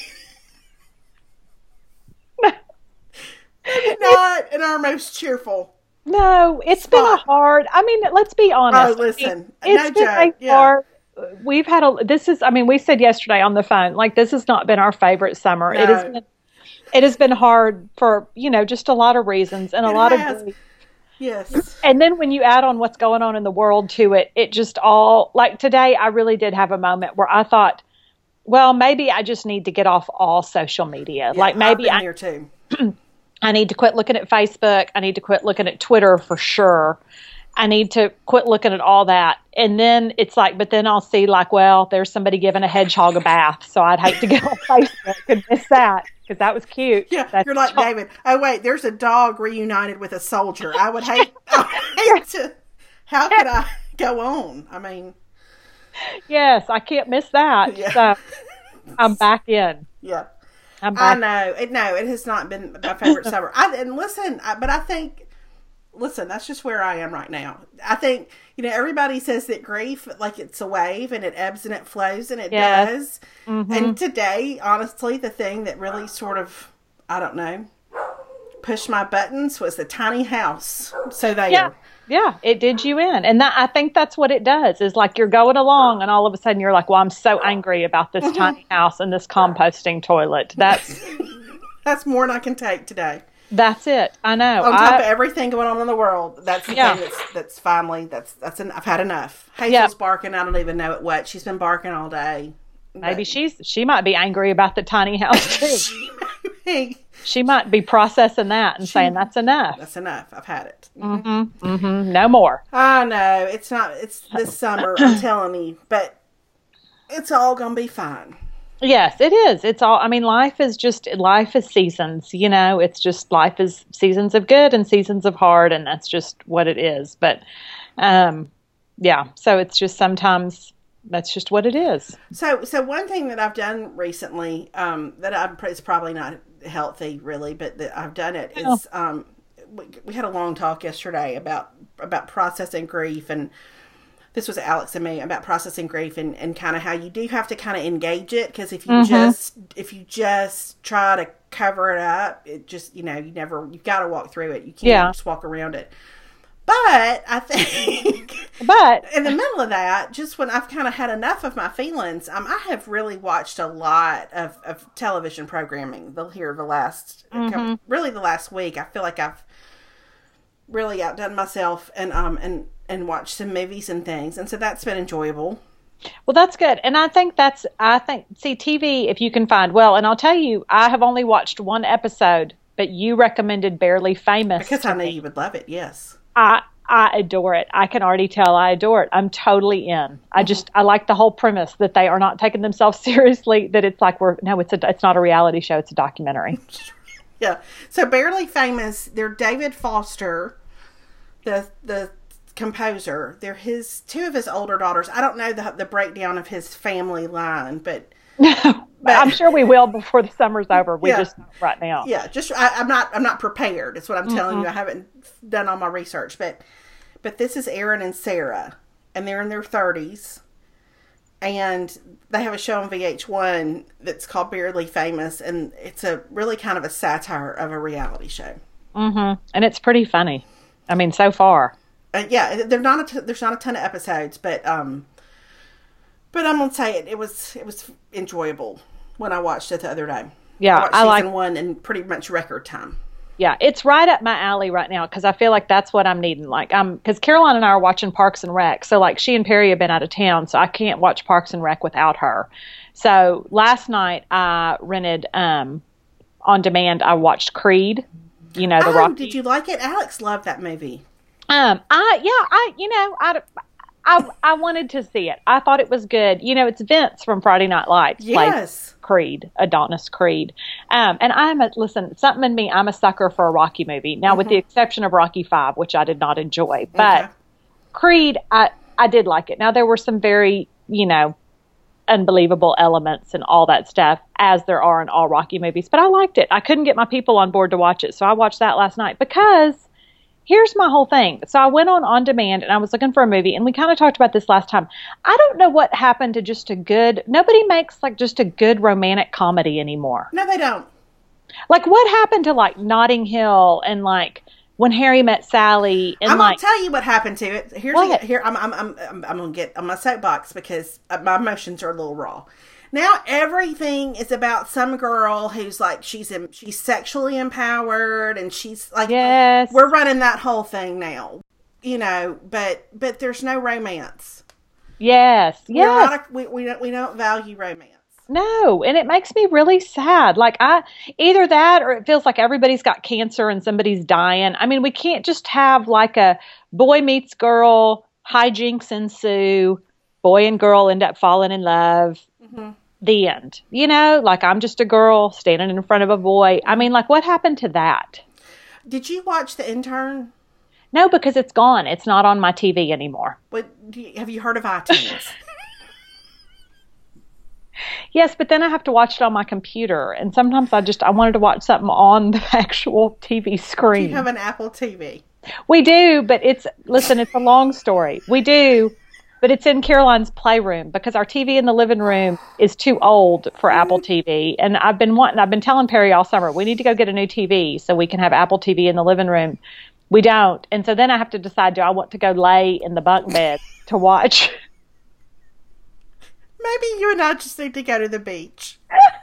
not in our most cheerful. No, it's been a hard. I mean, let's be honest. Oh, listen, it's been a hard. We've had we said yesterday on the phone, like this has not been our favorite summer. No. It has been hard for, just a lot of reasons and a lot of grief. Yes. And then when you add on what's going on in the world to it, it just all, like today, I really did have a moment where I thought, well, maybe I just need to get off all social media. Yeah, like maybe I've been here too. I need to quit looking at Facebook. I need to quit looking at Twitter for sure. I need to quit looking at all that. And then it's like, but then I'll see like, well, there's somebody giving a hedgehog a bath. So I'd hate to get on Facebook and miss that because that was cute. Yeah, you're like David. Oh, wait, there's a dog reunited with a soldier. I would hate to. How could I go on? I mean. Yes, I can't miss that. Yeah. So I'm back in. Yeah. I know. It has not been my favorite summer. Listen, that's just where I am right now. I think, everybody says that grief, like it's a wave and it ebbs and it flows and it does. And today, honestly, the thing that really sort of, I don't know, pushed my buttons was the tiny house. So there. Yeah, it did you in. And I think that's what it does is like you're going along and all of a sudden you're like, well, I'm so angry about this tiny house and this composting toilet. That's more than I can take today. That's it. I know. On top of everything going on in the world, that's the thing that's finally, I've had enough. Hazel's barking. I don't even know what. She's been barking all day. Maybe she might be angry about the tiny house too. She might be processing that and saying that's enough. That's enough. I've had it. No more. I know. It's this summer, I'm telling you, but it's all going to be fine. Yes, it is. It's all, I mean, life is seasons, it's just life is seasons of good and seasons of hard, and that's just what it is. But, yeah, so it's just sometimes that's just what it is. So one thing that I've done recently, it's probably not healthy really, but that I've done it is, we had a long talk yesterday about processing grief, and this was Alex and me, about processing grief and kind of how you do have to kind of engage it, because if you just try to cover it up, it just, you've got to walk through it. You can't just walk around it. But I think in the middle of that, just when I've kind of had enough of my feelings, I have really watched a lot of television programming the last week. I feel like I've really outdone myself and watched some movies and things. And so that's been enjoyable. Well, that's good. And I think see, TV, if you can find, and I'll tell you, I have only watched one episode, but you recommended Barely Famous. Because I knew you would love it, yes. I adore it. I can already tell I adore it. I'm totally in. I like the whole premise that they are not taking themselves seriously, that it's like it's not a reality show, it's a documentary. Yeah. So Barely Famous, they're David Foster, the composer. They're two of his older daughters. I don't know the breakdown of his family line, but I'm sure we will before the summer's over. We just don't right now. Yeah, I'm not prepared. It's what I'm telling you. I haven't done all my research, but this is Aaron and Sarah, and they're in their 30s, and they have a show on VH1 that's called Barely Famous, and it's a really kind of a satire of a reality show. And it's pretty funny. I mean, so far. Yeah, there's not a ton of episodes, but I'm gonna say it was enjoyable when I watched it the other day. Yeah, I watched season 1 in pretty much record time. Yeah, it's right up my alley right now, because I feel like that's what I'm needing. Like, because Caroline and I are watching Parks and Rec, so like she and Perry have been out of town, so I can't watch Parks and Rec without her. So last night I rented on demand. I watched Creed. The Rocky. Did you like it? Alex loved that movie. I wanted to see it. I thought it was good. It's Vince from Friday Night Lights. Yes. Creed, Adonis Creed. And something in me, I'm a sucker for a Rocky movie. Now, with the exception of Rocky V, which I did not enjoy. But Creed, I did like it. Now, there were some very, unbelievable elements and all that stuff, as there are in all Rocky movies. But I liked it. I couldn't get my people on board to watch it. So I watched that last night, because here's my whole thing. So I went on demand, and I was looking for a movie, and we kind of talked about this last time. I don't know what happened to nobody makes just a good romantic comedy anymore. No, they don't. Like, what happened to Notting Hill and When Harry Met Sally? And I'm gonna tell you what happened to it. I'm gonna get on my soapbox, because my emotions are a little raw. Now everything is about some girl who's she's sexually empowered, and she's yes, we're running that whole thing now, but there's no romance. Yes. We don't value romance. No, and it makes me really sad. Either that, or it feels like everybody's got cancer and somebody's dying. I mean, we can't just have a boy meets girl, hijinks ensue, boy and girl end up falling in love. The end. I'm just a girl standing in front of a boy. I mean, what happened to that? Did you watch The Intern? No, because it's gone. It's not on my TV anymore. But have you heard of iTunes? Yes, but then I have to watch it on my computer. And sometimes I wanted to watch something on the actual TV screen. Do you have an Apple TV? We do, but it's a long story. We do. But it's in Caroline's playroom, because our TV in the living room is too old for Apple TV. And I've been telling Perry all summer, we need to go get a new TV so we can have Apple TV in the living room. We don't. And so then I have to decide, do I want to go lay in the bunk bed to watch? Maybe you and I just need to go to the beach.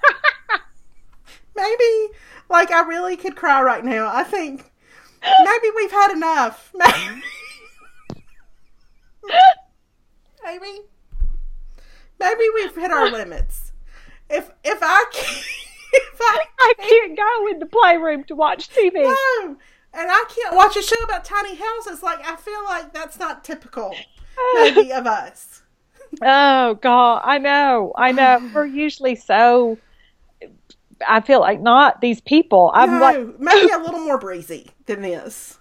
Maybe, I really could cry right now. I think maybe we've had enough. Maybe we've hit our limits. If I can't go in the playroom to watch TV. No, and I can't watch a show about tiny houses. I feel like that's not typical, maybe, of us. Oh God, I know. We're usually so. I feel like not these people. I'm like, No, maybe a little more breezy than this.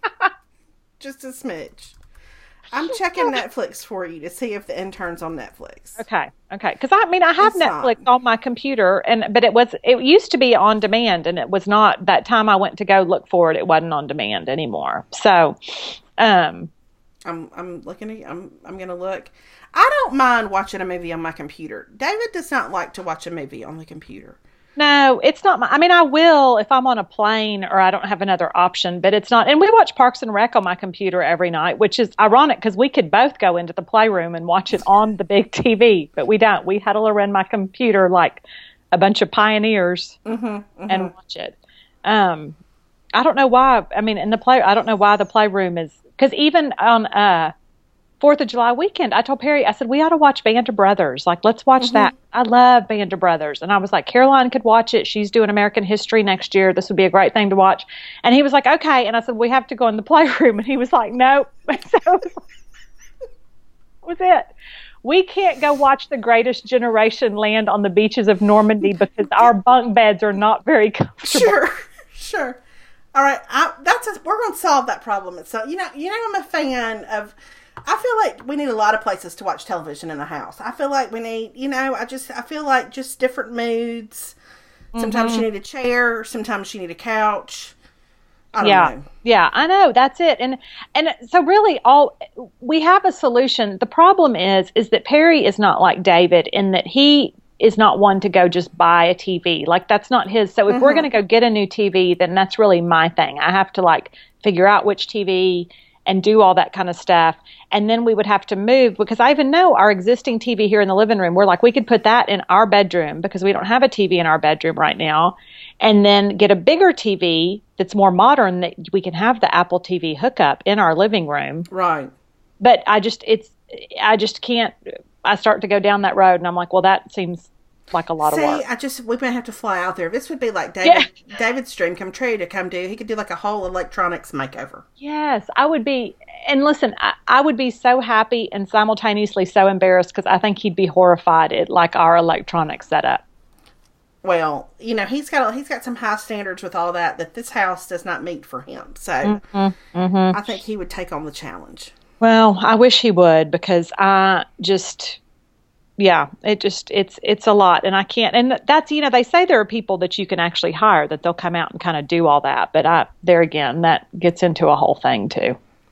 Just a smidge. I'm checking Netflix for you to see if the intern's on Netflix. okay. Because I have It's Netflix not. on my computer, but it used to be on demand, and it was not. That time I went to go look for it, it wasn't on demand anymore. So, um, I'm looking at. I'm gonna look. I don't mind watching a movie on my computer. David does not like to watch a movie on the computer. No, it's not I will if I'm on a plane or I don't have another option, but it's not. And we watch Parks and Rec on my computer every night, which is ironic because we could both go into the playroom and watch it on the big TV, but we don't. We huddle around my computer like a bunch of pioneers and watch it. I don't know why. I don't know why the playroom is, because even on 4th of July weekend, I told Perry, I said, we ought to watch Band of Brothers. Like, let's watch that. I love Band of Brothers. And I was like, Caroline could watch it. She's doing American history next year. This would be a great thing to watch. And he was like, okay. And I said, we have to go in the playroom. And he was like, nope. So that was it. We can't go watch The Greatest Generation land on the beaches of Normandy because our bunk beds are not very comfortable. Sure. All right, we're going to solve that problem. So I'm a fan of. I feel like we need a lot of places to watch television in the house. I feel like we need, I feel like just different moods. Sometimes you need a chair. Sometimes you need a couch. I don't know. Yeah, I know. That's it. And so really we have a solution. The problem is that Perry is not like David in that he is not one to go just buy a TV. Like, that's not his. So if we're going to go get a new TV, then that's really my thing. I have to like figure out which TV and do all that kind of stuff. And then we would have to move, because I even know our existing TV here in the living room, we're like, we could put that in our bedroom because we don't have a TV in our bedroom right now. And then get a bigger TV that's more modern that we can have the Apple TV hookup in our living room. Right. But I just can't, I start to go down that road and I'm like, well, that seems like a lot of work. We might have to fly out there. This would be like David's dream come true to come do. He could do like a whole electronics makeover. Yes, I would be. And listen, I would be so happy and simultaneously so embarrassed because I think he'd be horrified at like our electronic setup. Well, he's got some high standards with all that this house does not meet for him. So I think he would take on the challenge. Well, I wish he would, because I just. Yeah, it's a lot, and I can't, and that's, they say there are people that you can actually hire that they'll come out and kind of do all that, but there again, that gets into a whole thing too.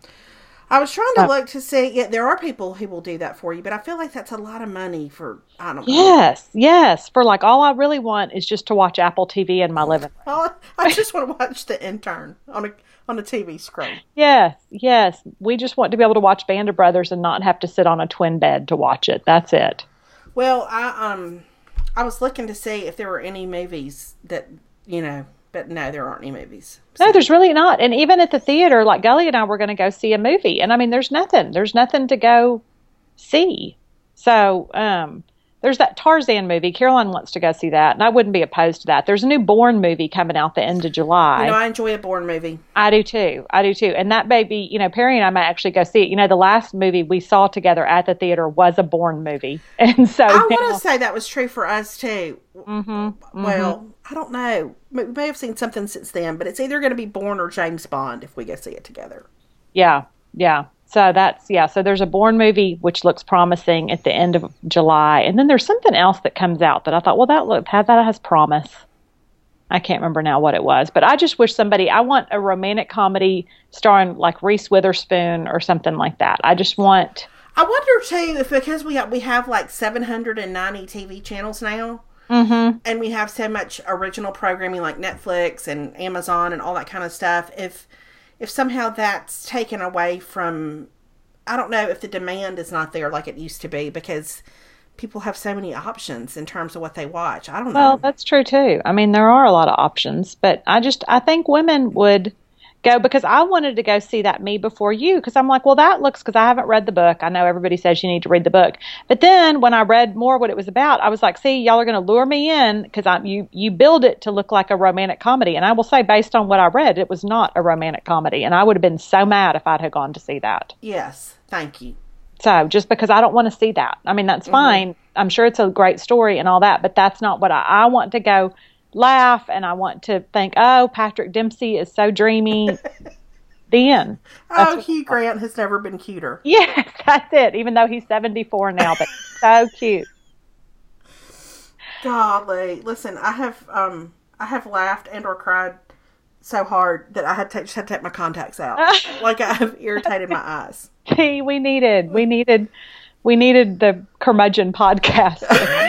I was trying to look to see, there are people who will do that for you, but I feel like that's a lot of money for, I don't know. Yes, for like, all I really want is just to watch Apple TV in my living room. Well, I just want to watch The Intern on a TV screen. Yes, we just want to be able to watch Band of Brothers and not have to sit on a twin bed to watch it. That's it. Well, I was looking to see if there were any movies that, but no, there aren't any movies. So. No, there's really not. And even at the theater, like Gully and I were going to go see a movie. And there's nothing to go see. So, there's that Tarzan movie. Caroline wants to go see that, and I wouldn't be opposed to that. There's a new Bourne movie coming out the end of July. I enjoy a Bourne movie. I do too. And that baby, Perry and I might actually go see it. The last movie we saw together at the theater was a Bourne movie. And so I want to say that was true for us too. Well, I don't know. We may have seen something since then, but it's either going to be Bourne or James Bond if we go see it together. Yeah. So so there's a Bourne movie, which looks promising at the end of July. And then there's something else that comes out that I thought, well, that has promise. I can't remember now what it was, but I just wish I want a romantic comedy starring like Reese Witherspoon or something like that. I wonder too, if because we have like 790 TV channels now, and we have so much original programming like Netflix and Amazon and all that kind of stuff, if somehow that's taken away from, I don't know if the demand is not there like it used to be, because people have so many options in terms of what they watch. I don't know. Well, that's true too. There are a lot of options, but I think women would go, because I wanted to go see that Me Before You, because I'm like, well, that looks, because I haven't read the book. I know everybody says you need to read the book. But then when I read more what it was about, I was like, see, y'all are going to lure me in, because you build it to look like a romantic comedy. And I will say, based on what I read, it was not a romantic comedy. And I would have been so mad if I'd have gone to see that. Yes. Thank you. So just because I don't want to see that. I mean, that's fine. I'm sure it's a great story and all that, but that's not what I want to go laugh, and I want to think, oh, Patrick Dempsey is so dreamy. The end. Hugh Grant has never been cuter. Yes, that's it. Even though he's 74 now, but so cute. Golly, listen, I have laughed and or cried so hard that I just had to take my contacts out. Like I have irritated my eyes. See, we needed the Curmudgeon podcast.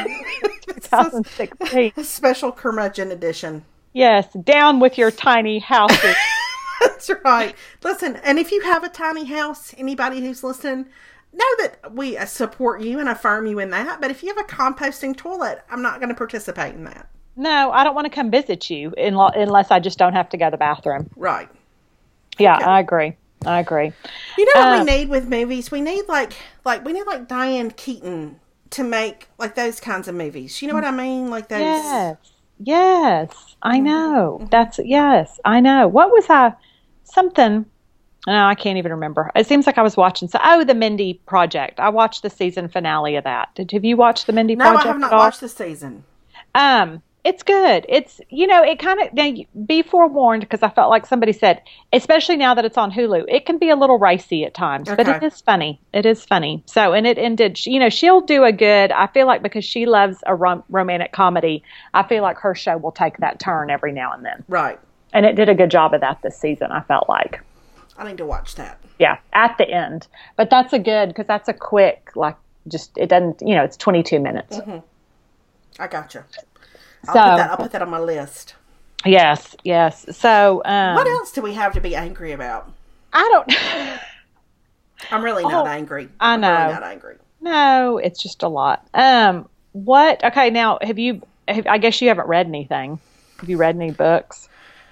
2016. A special Curmudgeon edition. Yes, down with your tiny houses. That's right. Listen, and if you have a tiny house, anybody who's listening, know that we support you and affirm you in that. But if you have a composting toilet, I'm not going to participate in that. No, I don't want to come visit you unless I just don't have to go to the bathroom. Right. Yeah, Okay. I agree. You know what we need with movies? We need like Diane Keaton to make like those kinds of movies. You know what I mean? Like those. Yes, I know. Yes, I know. What was something? No, I can't even remember. It seems like I was watching. The Mindy Project. I watched the season finale of that. Have you watched the Mindy Project? No, I have not watched the season. It's good. It's, it kind of, be forewarned, because I felt like somebody said, especially now that it's on Hulu, it can be a little racy at times, but it is funny. It is funny. So, and it ended, she'll do a good, I feel like, because she loves a romantic comedy, I feel like her show will take that turn every now and then. Right. And it did a good job of that this season, I felt like. I need to watch that. Yeah, at the end. But that's because that's a quick, it doesn't, it's 22 minutes. Mm-hmm. I gotcha. So, I'll put that on my list. Yes. So, what else do we have to be angry about? I don't. I'm really not angry. I know. I'm really not angry. No, it's just a lot. What? Okay, now I guess you haven't read anything. Have you read any books?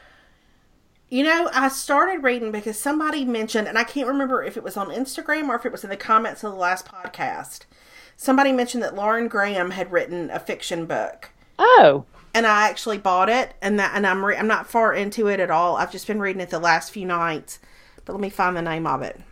I started reading because somebody mentioned, and I can't remember if it was on Instagram or if it was in the comments of the last podcast. Somebody mentioned that Lauren Graham had written a fiction book. Oh. And I actually bought it, and I'm not far into it at all. I've just been reading it the last few nights. But let me find the name of it.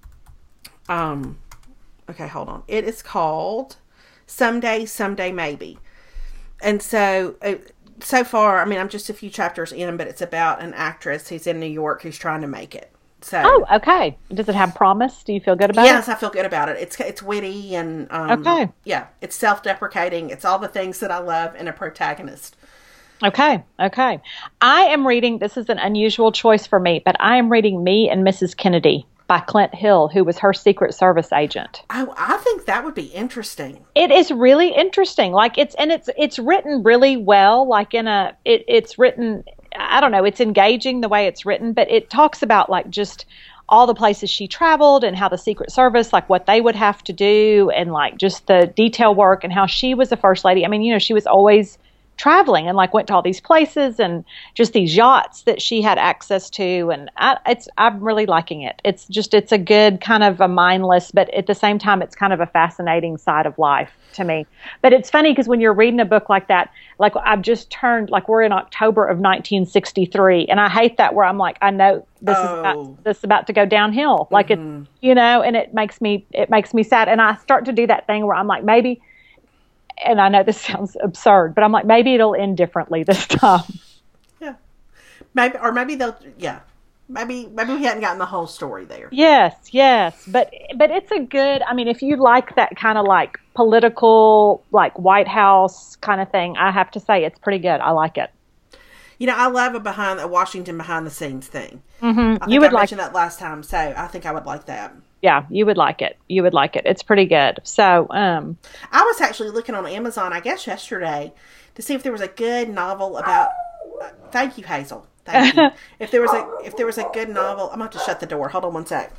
Okay, hold on. It is called Someday, Maybe. And so far, I'm just a few chapters in, but it's about an actress who's in New York who's trying to make it. So. Oh, okay. Does it have promise? Do you feel good about it? Yes, I feel good about it. It's witty and okay. Yeah, it's self-deprecating. It's all the things that I love in a protagonist. Okay. I am reading. This is an unusual choice for me, but I am reading Me and Mrs. Kennedy by Clint Hill, who was her Secret Service agent. Oh, I think that would be interesting. It is really interesting. It's written really well. It's written. I don't know, it's engaging the way it's written, but it talks about just all the places she traveled and how the Secret Service, what they would have to do, and just the detail work, and how she was the first lady. She was always traveling and went to all these places, and just these yachts that she had access to. And I'm really liking it. It's a good kind of a mindless, but at the same time, it's kind of a fascinating side of life to me. But it's funny because when you're reading a book like that, I've just turned, we're in October of 1963, and I hate that, where I'm I know this is about to go downhill. Mm-hmm. It's, and it makes me sad. And I start to do that thing where I'm maybe, and I know this sounds absurd, but I'm maybe it'll end differently this time. Yeah. Maybe they'll, yeah. Maybe we hadn't gotten the whole story there. Yes. But it's a good, if you like that kind of political, White House kind of thing, I have to say it's pretty good. I like it. I love a Washington behind the scenes thing. Mm-hmm. I think I mentioned that last time, so I think I would like that. Yeah, you would like it. It's pretty good. So, I was actually looking on Amazon, I guess yesterday, to see if there was a good novel about. Thank you, Hazel. Thank you. If there was a good novel, I'm going to have to shut the door. Hold on one sec.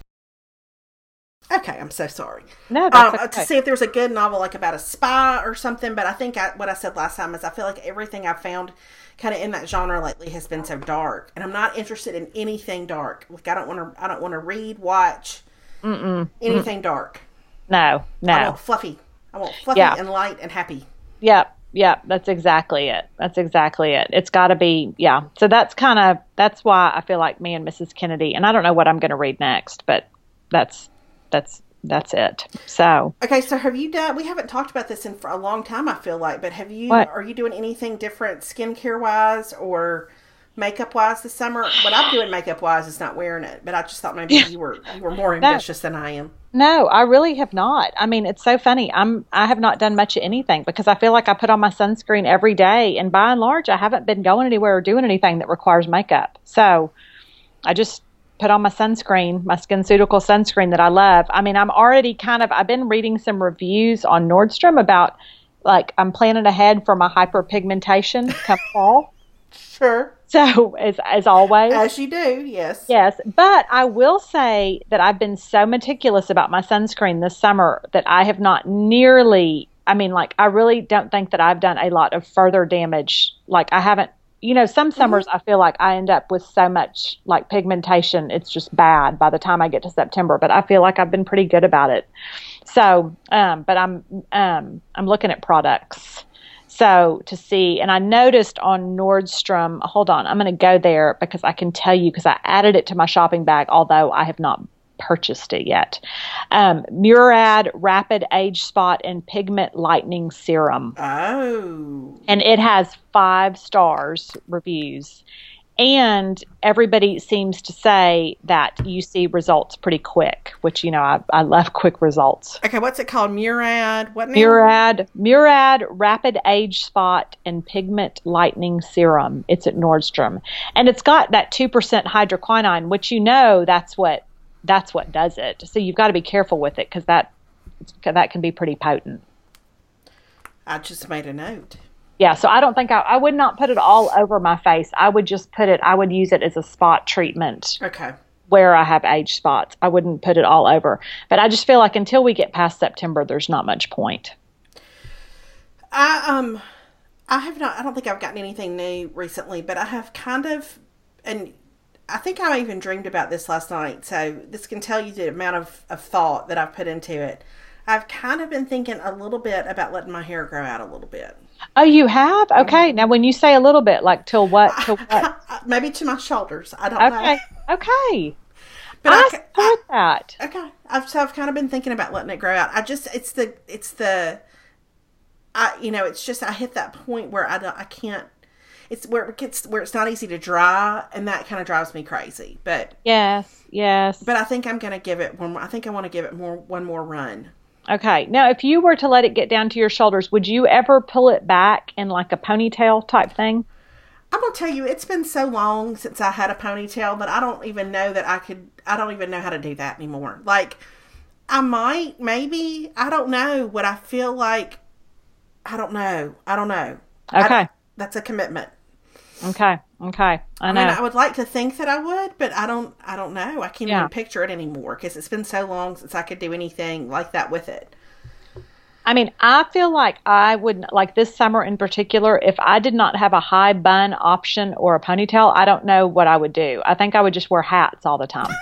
Okay, I'm so sorry. No, that's okay. To see if there's a good novel about a spy or something, but I think what I said last time is I feel like everything I've found kind of in that genre lately has been so dark, and I'm not interested in anything dark. I don't want to read, watch anything dark. No. I want fluffy. And light and happy. Yep. That's exactly it. It's got to be, yeah. So that's why I feel like Me and Mrs. Kennedy, and I don't know what I'm going to read next, but that's that's it. So, Okay, so have you done? We haven't talked about this in for a long time. I feel like, but have you? what? Are you doing anything different, skincare wise or makeup wise this summer? What I'm doing makeup wise is not wearing it, but I just thought maybe you were more No, ambitious than I am. no, I really have not. I mean, it's so funny. I have not done much of anything because I feel like I put on my sunscreen every day, and by and large, I haven't been going anywhere or doing anything that requires makeup. So I just put on my sunscreen, my SkinCeutical sunscreen that I love. I mean, I've been reading some reviews on Nordstrom about like I'm planning ahead for my hyperpigmentation come fall. Sure, So as always. as you do. Yes. Yes, but I will say that I've been so meticulous about my sunscreen this summer that I have not nearly, I mean, like, I really don't think that I've done a lot of further damage. Like, I haven't, some summers I feel like I end up with so much like pigmentation, it's just bad by the time I get to September, but I feel like I've been pretty good about it. So, but I'm looking at products. So to see, and I noticed on Nordstrom, hold on, I'm going to go there because I can tell you because I added it to my shopping bag, although I have not purchased it yet. Murad Rapid Age Spot and Pigment Lightening Serum. Oh. And it has 5 stars reviews. And everybody seems to say that you see results pretty quick, which, I love quick results. Okay, what's it called? Murad? What name? Murad Rapid Age Spot and Pigment Lightening Serum. It's at Nordstrom. And it's got that 2% hydroquinone, which that's what does it. So you've got to be careful with it because that can be pretty potent. I just made a note. Yeah, so I don't think I would not put it all over my face. I would just I would use it as a spot treatment. Okay. Where I have age spots. I wouldn't put it all over. But I just feel like until we get past September, there's not much point. I have not, I don't think I've gotten anything new recently, but I have kind of, and I think I even dreamed about this last night, so this can tell you the amount of thought that I've put into it. I've kind of been thinking a little bit about letting my hair grow out a little bit. Oh, you have? Okay. Now, when you say a little bit, like till what? Till what? Maybe to my shoulders. I don't Okay. know. Okay. But I support that. Okay. I've kind of been thinking about letting it grow out. it's just, I hit that point where I can't, it's where it's not easy to dry, and that kind of drives me crazy. But yes. But I think I'm going to give it I think I want to give it one more run. Okay. Now, if you were to let it get down to your shoulders, would you ever pull it back in like a ponytail type thing? I'm going to tell you, it's been so long since I had a ponytail that I don't even know I don't even know how to do that anymore. Like, I might, maybe, I don't know what I feel like. I don't know. Okay. That's a commitment. Okay. I know. I would like to think that I would, but I don't know. I can't even picture it anymore because it's been so long since I could do anything like that with it. I mean, I feel like I would, like this summer in particular, if I did not have a high bun option or a ponytail, I don't know what I would do. I think I would just wear hats all the time.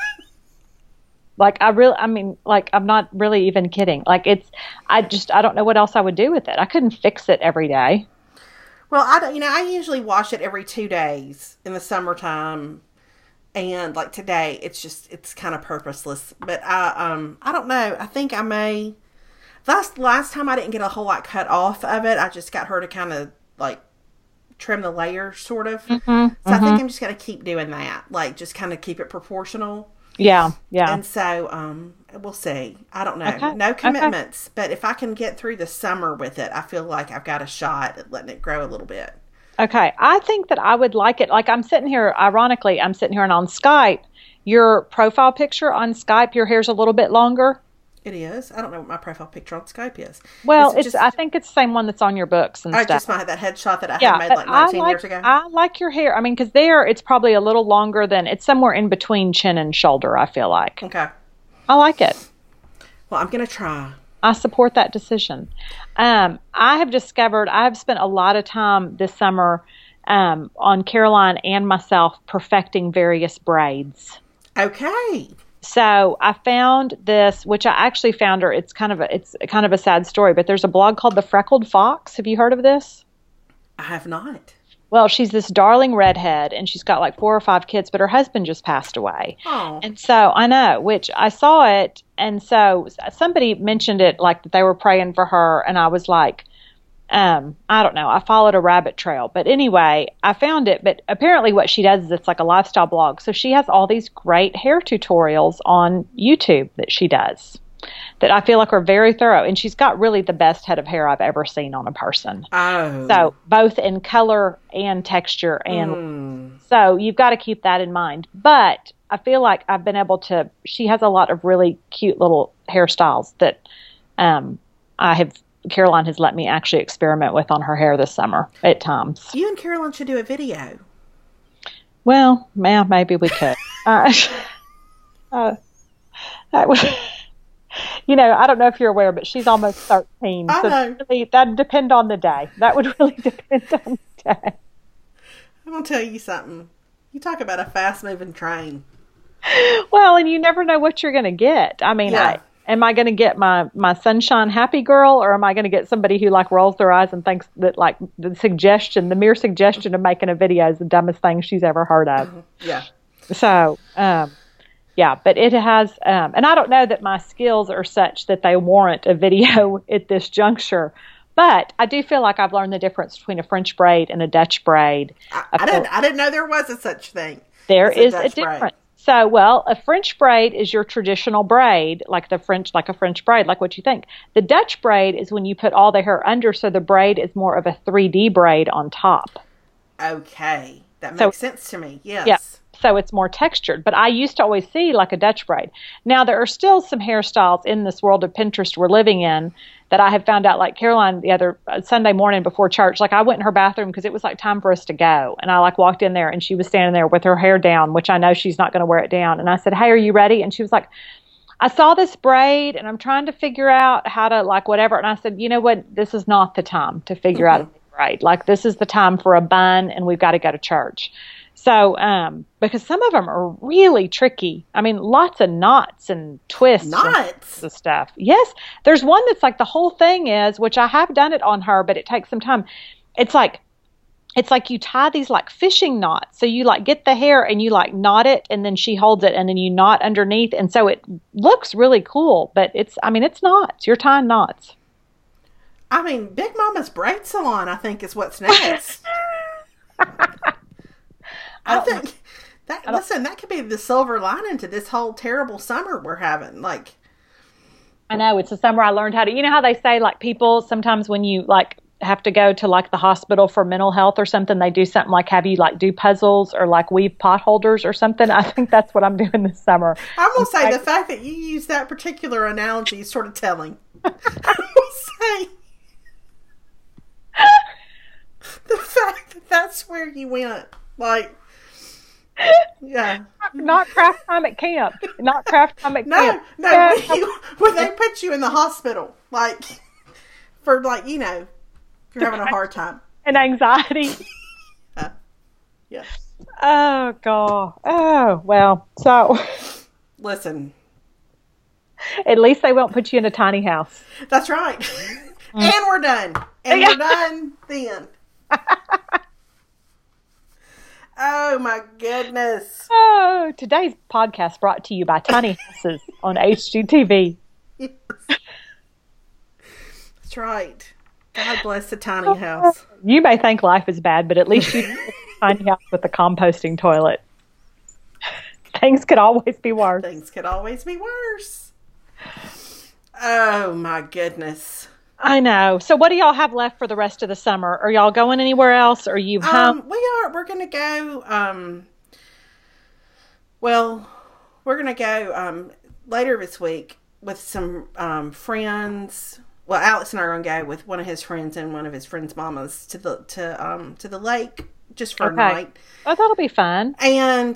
I'm not really even kidding. Like I don't know what else I would do with it. I couldn't fix it every day. Well, I usually wash it every 2 days in the summertime. And like today, it's kind of purposeless, but I don't know. I think I may, last time I didn't get a whole lot cut off of it. I just got her to kind of like trim the layers sort of. I think I'm just going to keep doing that. Like just kind of keep it proportional. Yeah. And so, we'll see. I don't know. Okay. No commitments, but if I can get through the summer with it, I feel like I've got a shot at letting it grow a little bit. Okay. I think that I would like it. Like I'm sitting here and on Skype. Your profile picture on Skype, your hair's a little bit longer. It is. I don't know what my profile picture on Skype is. Well, I think it's the same one that's on your books and stuff. Just that headshot that I had made like 19 years ago. I like your hair. I mean, because it's probably a little longer it's somewhere in between chin and shoulder, I feel like. Okay. I like it. Well, I'm going to try. I support that decision. I have spent a lot of time this summer on Caroline and myself perfecting various braids. Okay. So I found this, which I actually found her. It's kind of a sad story, but there's a blog called The Freckled Fox. Have you heard of this? I have not. Well, she's this darling redhead, and she's got like 4 or 5 kids, but her husband just passed away. Oh. And so I know, which I saw it, and so somebody mentioned it, like that they were praying for her, and I was like, I don't know. I followed a rabbit trail, but anyway, I found it. But apparently, what she does is it's like a lifestyle blog. So she has all these great hair tutorials on YouTube that she does that I feel like are very thorough. And she's got really the best head of hair I've ever seen on a person. Oh. So both in color and texture. And so you've got to keep that in mind. But I feel like I've been able to, she has a lot of really cute little hairstyles that Caroline has let me actually experiment with on her hair this summer at times. You and Caroline should do a video. Well, maybe we could. That was, I don't know if you're aware, but she's almost 13. I know. Really, that'd depend on the day. That would really depend on the day. I'm going to tell you something. You talk about a fast-moving train. Well, and you never know what you're going to get. I mean, yeah. Am I going to get my sunshine happy girl, or am I going to get somebody who like rolls their eyes and thinks that like the mere suggestion of making a video is the dumbest thing she's ever heard of? Yeah. So, yeah, but it has, and I don't know that my skills are such that they warrant a video at this juncture, but I do feel like I've learned the difference between a French braid and a Dutch braid. I didn't know there was a such thing. There is a difference. So, well, a French braid is your traditional braid, like a French braid, like what you think. The Dutch braid is when you put all the hair under, so the braid is more of a 3D braid on top. Okay. That makes sense to me. Yes. Yeah. So it's more textured. But I used to always see like a Dutch braid. Now, there are still some hairstyles in this world of Pinterest we're living in that I have found out, like Caroline the other Sunday morning before church, like I went in her bathroom because it was like time for us to go. And I like walked in there and she was standing there with her hair down, which I know she's not going to wear it down. And I said, hey, are you ready? And she was like, I saw this braid and I'm trying to figure out how to like whatever. And I said, you know what? This is not the time to figure out a braid. Like this is the time for a bun and we've got to go to church. So, because some of them are really tricky. I mean, lots of knots and twists. Knots? And stuff. Yes. There's one that's like the whole thing is, which I have done it on her, but it takes some time. It's like you tie these like fishing knots. So you like get the hair and you like knot it and then she holds it and then you knot underneath. And so it looks really cool, but it's knots. You're tying knots. I mean, Big Mama's Braid Salon, I think, is what's next. I think that could be the silver lining to this whole terrible summer we're having. Like, I know it's the summer I learned how to, you know how they say like people sometimes when you like have to go to like the hospital for mental health or something, they do something like have you like do puzzles or like weave pot holders or something. I think that's what I'm doing this summer. I'm going to say the fact that you use that particular analogy is sort of telling. I will say the fact that that's where you went. Like, yeah. Not craft time at camp. Not craft time at camp. No, when they put you in the hospital, like, for like, you're having a hard time. And anxiety. Yeah. Oh, God. Oh, well, so. Listen. At least they won't put you in a tiny house. That's right. And we're done. And we're done then. Oh, my goodness. Oh, today's podcast brought to you by Tiny Houses on HGTV. Yes. That's right. God bless the tiny house. You may think life is bad, but at least you have a tiny house with a composting toilet. Things could always be worse. Things could always be worse. Oh, my goodness. I know. So what do y'all have left for the rest of the summer? Are y'all going anywhere else? Or are you home? We're going to go, we're going to go later this week with some friends. Well, Alex and I are going to go with one of his friends and one of his friends' mamas to the lake just for a night. Oh, that'll be fun. And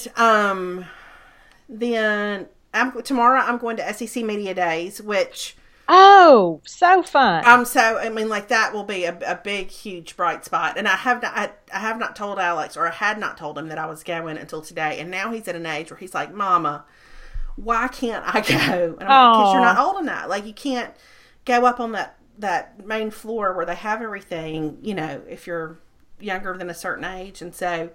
then tomorrow I'm going to SEC Media Days, which... Oh, so fun. That will be a big, huge, bright spot. And I have not told Alex, or I had not told him that I was going until today. And now he's at an age where he's like, Mama, why can't I go? And I'm like, because you're not old enough. Like, you can't go up on that main floor where they have everything, if you're younger than a certain age. And so,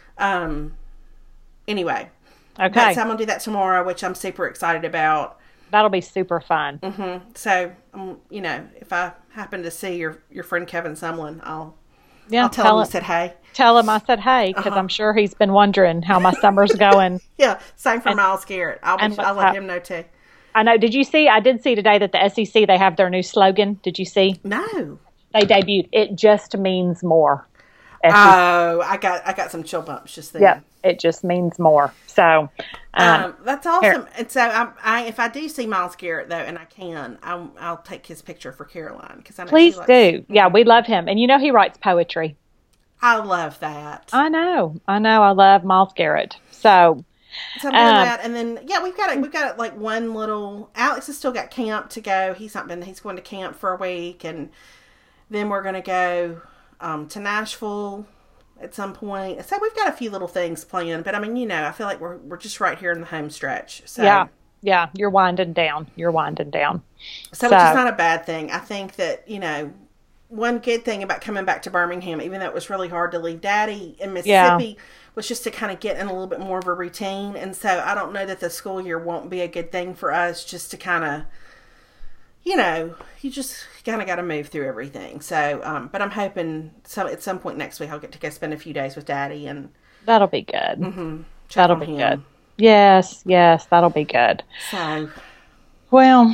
anyway. Okay. So I'm going to do that tomorrow, which I'm super excited about. That'll be super fun. Mm-hmm. So, you know, if I happen to see your friend Kevin Sumlin, I'll tell him you said hey. Tell him I said hey, because I'm sure he's been wondering how my summer's going. Yeah, same for Miles Garrett. I'll let him know too. I know. Did you see? I did see today that the SEC, they have their new slogan. Did you see? No. They debuted. It just means more. SEC. Oh, I got some chill bumps just then. Yeah, it just means more. So that's awesome. And so if I do see Miles Garrett though, and I can, I'll take his picture for Caroline because I know please do. Yeah, we love him, and you know he writes poetry. I love that. I know. I love Miles Garrett. So I'm doing that, and then we've got like one little. Alex has still got camp to go. He's going to camp for a week, and then we're going to go to Nashville at some point. So we've got a few little things planned, but I mean, you know, I feel like we're just right here in the home stretch. So yeah, you're winding down. So which is not a bad thing. I think that, you know, one good thing about coming back to Birmingham, even though it was really hard to leave Daddy in Mississippi, was just to kind of get in a little bit more of a routine. And so I don't know that the school year won't be a good thing for us, just to kind of, you know, you just kind of got to move through everything. So, but I'm hoping at some point next week I'll get to go spend a few days with Daddy, and that'll be good. Mm-hmm, that'll be good. Yes, that'll be good. So, well,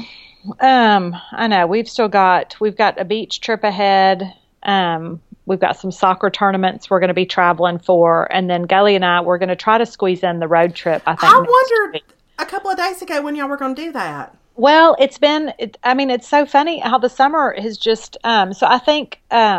I know we've got a beach trip ahead. We've got some soccer tournaments we're going to be traveling for, and then Gully and I, we're going to try to squeeze in the road trip. I think. I wondered a couple of days ago when y'all were going to do that. Well, it's so funny how the summer has just, so I think,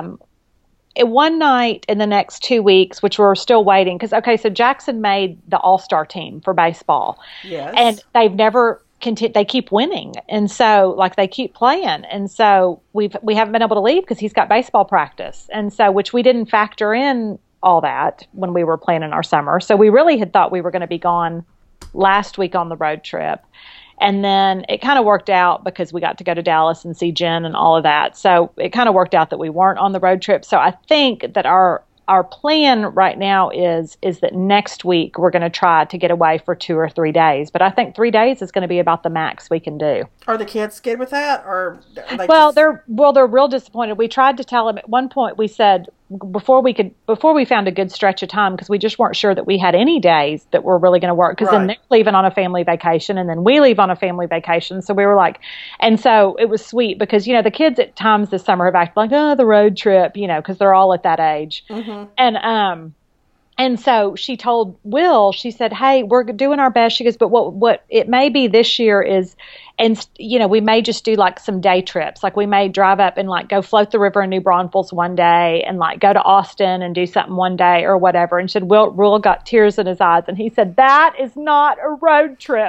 one night in the next 2 weeks, which we're still waiting, so Jackson made the all-star team for baseball. Yes. And they've never they keep winning. And so, like, they keep playing. And so we haven't been able to leave because he's got baseball practice. And so, which we didn't factor in all that when we were planning our summer. So we really had thought we were going to be gone last week on the road trip. And then it kind of worked out because we got to go to Dallas and see Jen and all of that. So it kind of worked out that we weren't on the road trip. So I think that our plan right now is that next week we're going to try to get away for 2 or 3 days. But I think 3 days is going to be about the max we can do. Are the kids good with that, or they're real disappointed. We tried to tell them at one point. We said before we found a good stretch of time, because we just weren't sure that we had any days that were really going to work, because then they're leaving on a family vacation and then we leave on a family vacation. So we were like, and so it was sweet because, you know, the kids at times this summer have acted like, oh, the road trip, you know, because they're all at that age. Mm-hmm. And so she told Will, she said, hey, we're doing our best. She goes, but what it may be this year is, and, you know, we may just do like some day trips. Like we may drive up and like go float the river in New Braunfels one day and like go to Austin and do something one day or whatever. And she said, Will got tears in his eyes. And he said, that is not a road trip.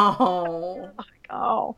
Oh.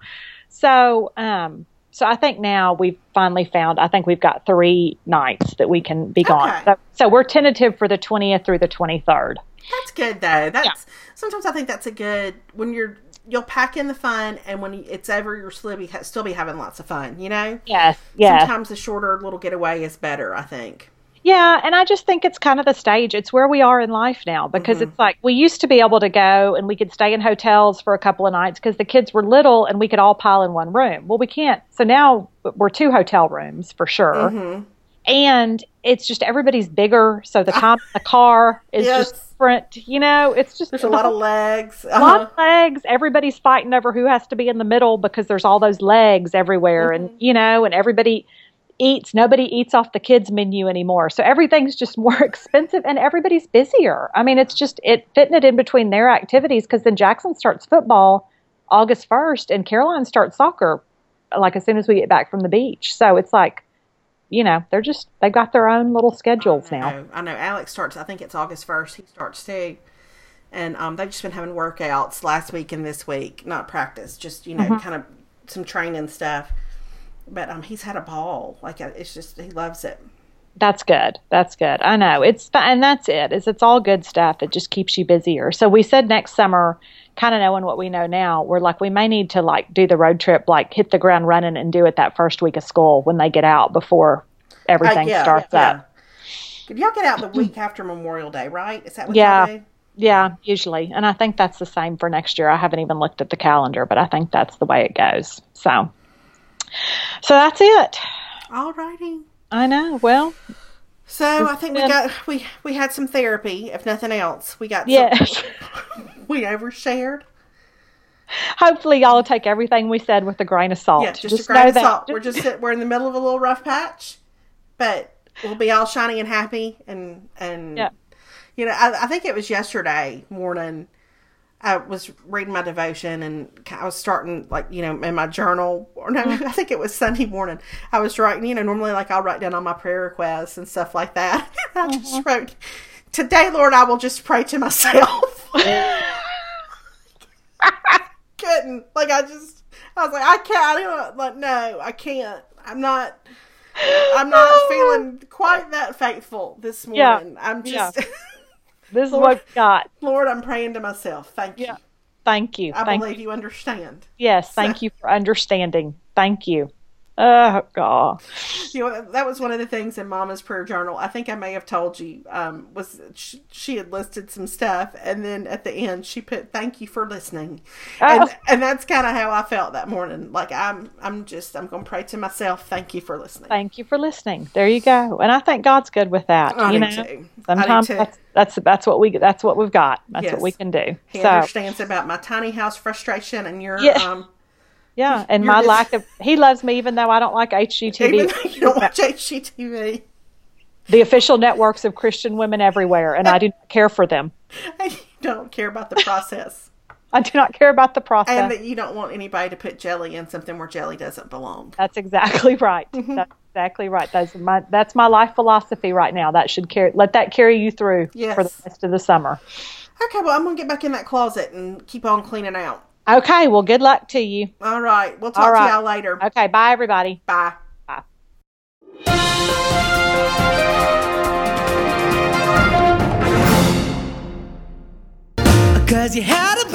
So I think now we've finally found, I think we've got 3 nights that we can be gone. So we're tentative for the 20th through the 23rd. That's good though. Sometimes I think that's a good, when you'll pack in the fun, and when it's over, you'll still be having lots of fun, you know? Yes. Sometimes the shorter little getaway is better, I think. Yeah, and I just think it's kind of the stage. It's where we are in life now, because it's like we used to be able to go and we could stay in hotels for a couple of nights because the kids were little and we could all pile in one room. Well, we can't. So now we're 2 hotel rooms for sure. Mm-hmm. And it's just everybody's bigger. So the time in the car is just different. You know, it's just. There's a lot of legs. A lot of legs. Everybody's fighting over who has to be in the middle because there's all those legs everywhere. Mm-hmm. And, you know, and nobody eats off the kids menu anymore. So everything's just more expensive and everybody's busier. I mean, it's just fitting it in between their activities, because then Jackson starts football August 1st and Caroline starts soccer like as soon as we get back from the beach. So it's like, you know, they've got their own little schedules now. I know. Alex starts, I think it's August 1st. He starts too. And they've just been having workouts last week and this week, not practice, just, you know, kind of some training stuff. But he's had a ball. Like, it's just, he loves it. That's good. I know. And that's it. It's all good stuff. It just keeps you busier. So we said next summer, kind of knowing what we know now, we're like, we may need to like do the road trip, like hit the ground running and do it that first week of school when they get out before everything starts up. Y'all get out the week after Memorial Day, right? Is that what Yeah. y'all do? Yeah, usually. And I think that's the same for next year. I haven't even looked at the calendar, but I think that's the way it goes. So that's it. All righty. I know. Well, so I think we had some therapy, if nothing else. We got yes. We overshared. Hopefully y'all will take everything we said with a grain of salt. Yeah, just a grain of salt. We're in the middle of a little rough patch, but we'll be all shiny and happy and yeah. You know, I think it was yesterday morning. I was reading my devotion and I was starting, like, you know, in my journal. Or no, I think it was Sunday morning. I was writing, you know, normally like I'll write down all my prayer requests and stuff like that. I just wrote, today, Lord, I will just pray to myself. I couldn't. Like, I was like, I can't. No, I can't. I'm not feeling quite that faithful this morning. Yeah. I'm just... This is what we got. Lord, I'm praying to myself. Thank you. Yeah. Thank you. I believe you understand. Yes, thank you for understanding. Thank you. Oh, God. You know, that was one of the things in Mama's prayer journal. I think I may have told you, was she had listed some stuff, and then at the end she put, thank you for listening. Oh. And that's kind of how I felt that morning. Like, I'm going to pray to myself. Thank you for listening. Thank you for listening. There you go. And I think God's good with that. I do too. Sometimes that's what we've got. That's what we can do. He understands about my tiny house frustration and your yeah, and my lack of... He loves me even though I don't like HGTV. Even though you don't watch HGTV. The official networks of Christian women everywhere, and I do not care for them. And you don't care about the process. I do not care about the process. And that you don't want anybody to put jelly in something where jelly doesn't belong. That's exactly right. Mm-hmm. That's exactly right. That's my life philosophy right now. That should let that carry you through for the rest of the summer. Okay, well, I'm going to get back in that closet and keep on cleaning out. Okay, well, good luck to you. All right. We'll talk to y'all later. Okay, bye, everybody. Bye. Bye. 'Cause you had a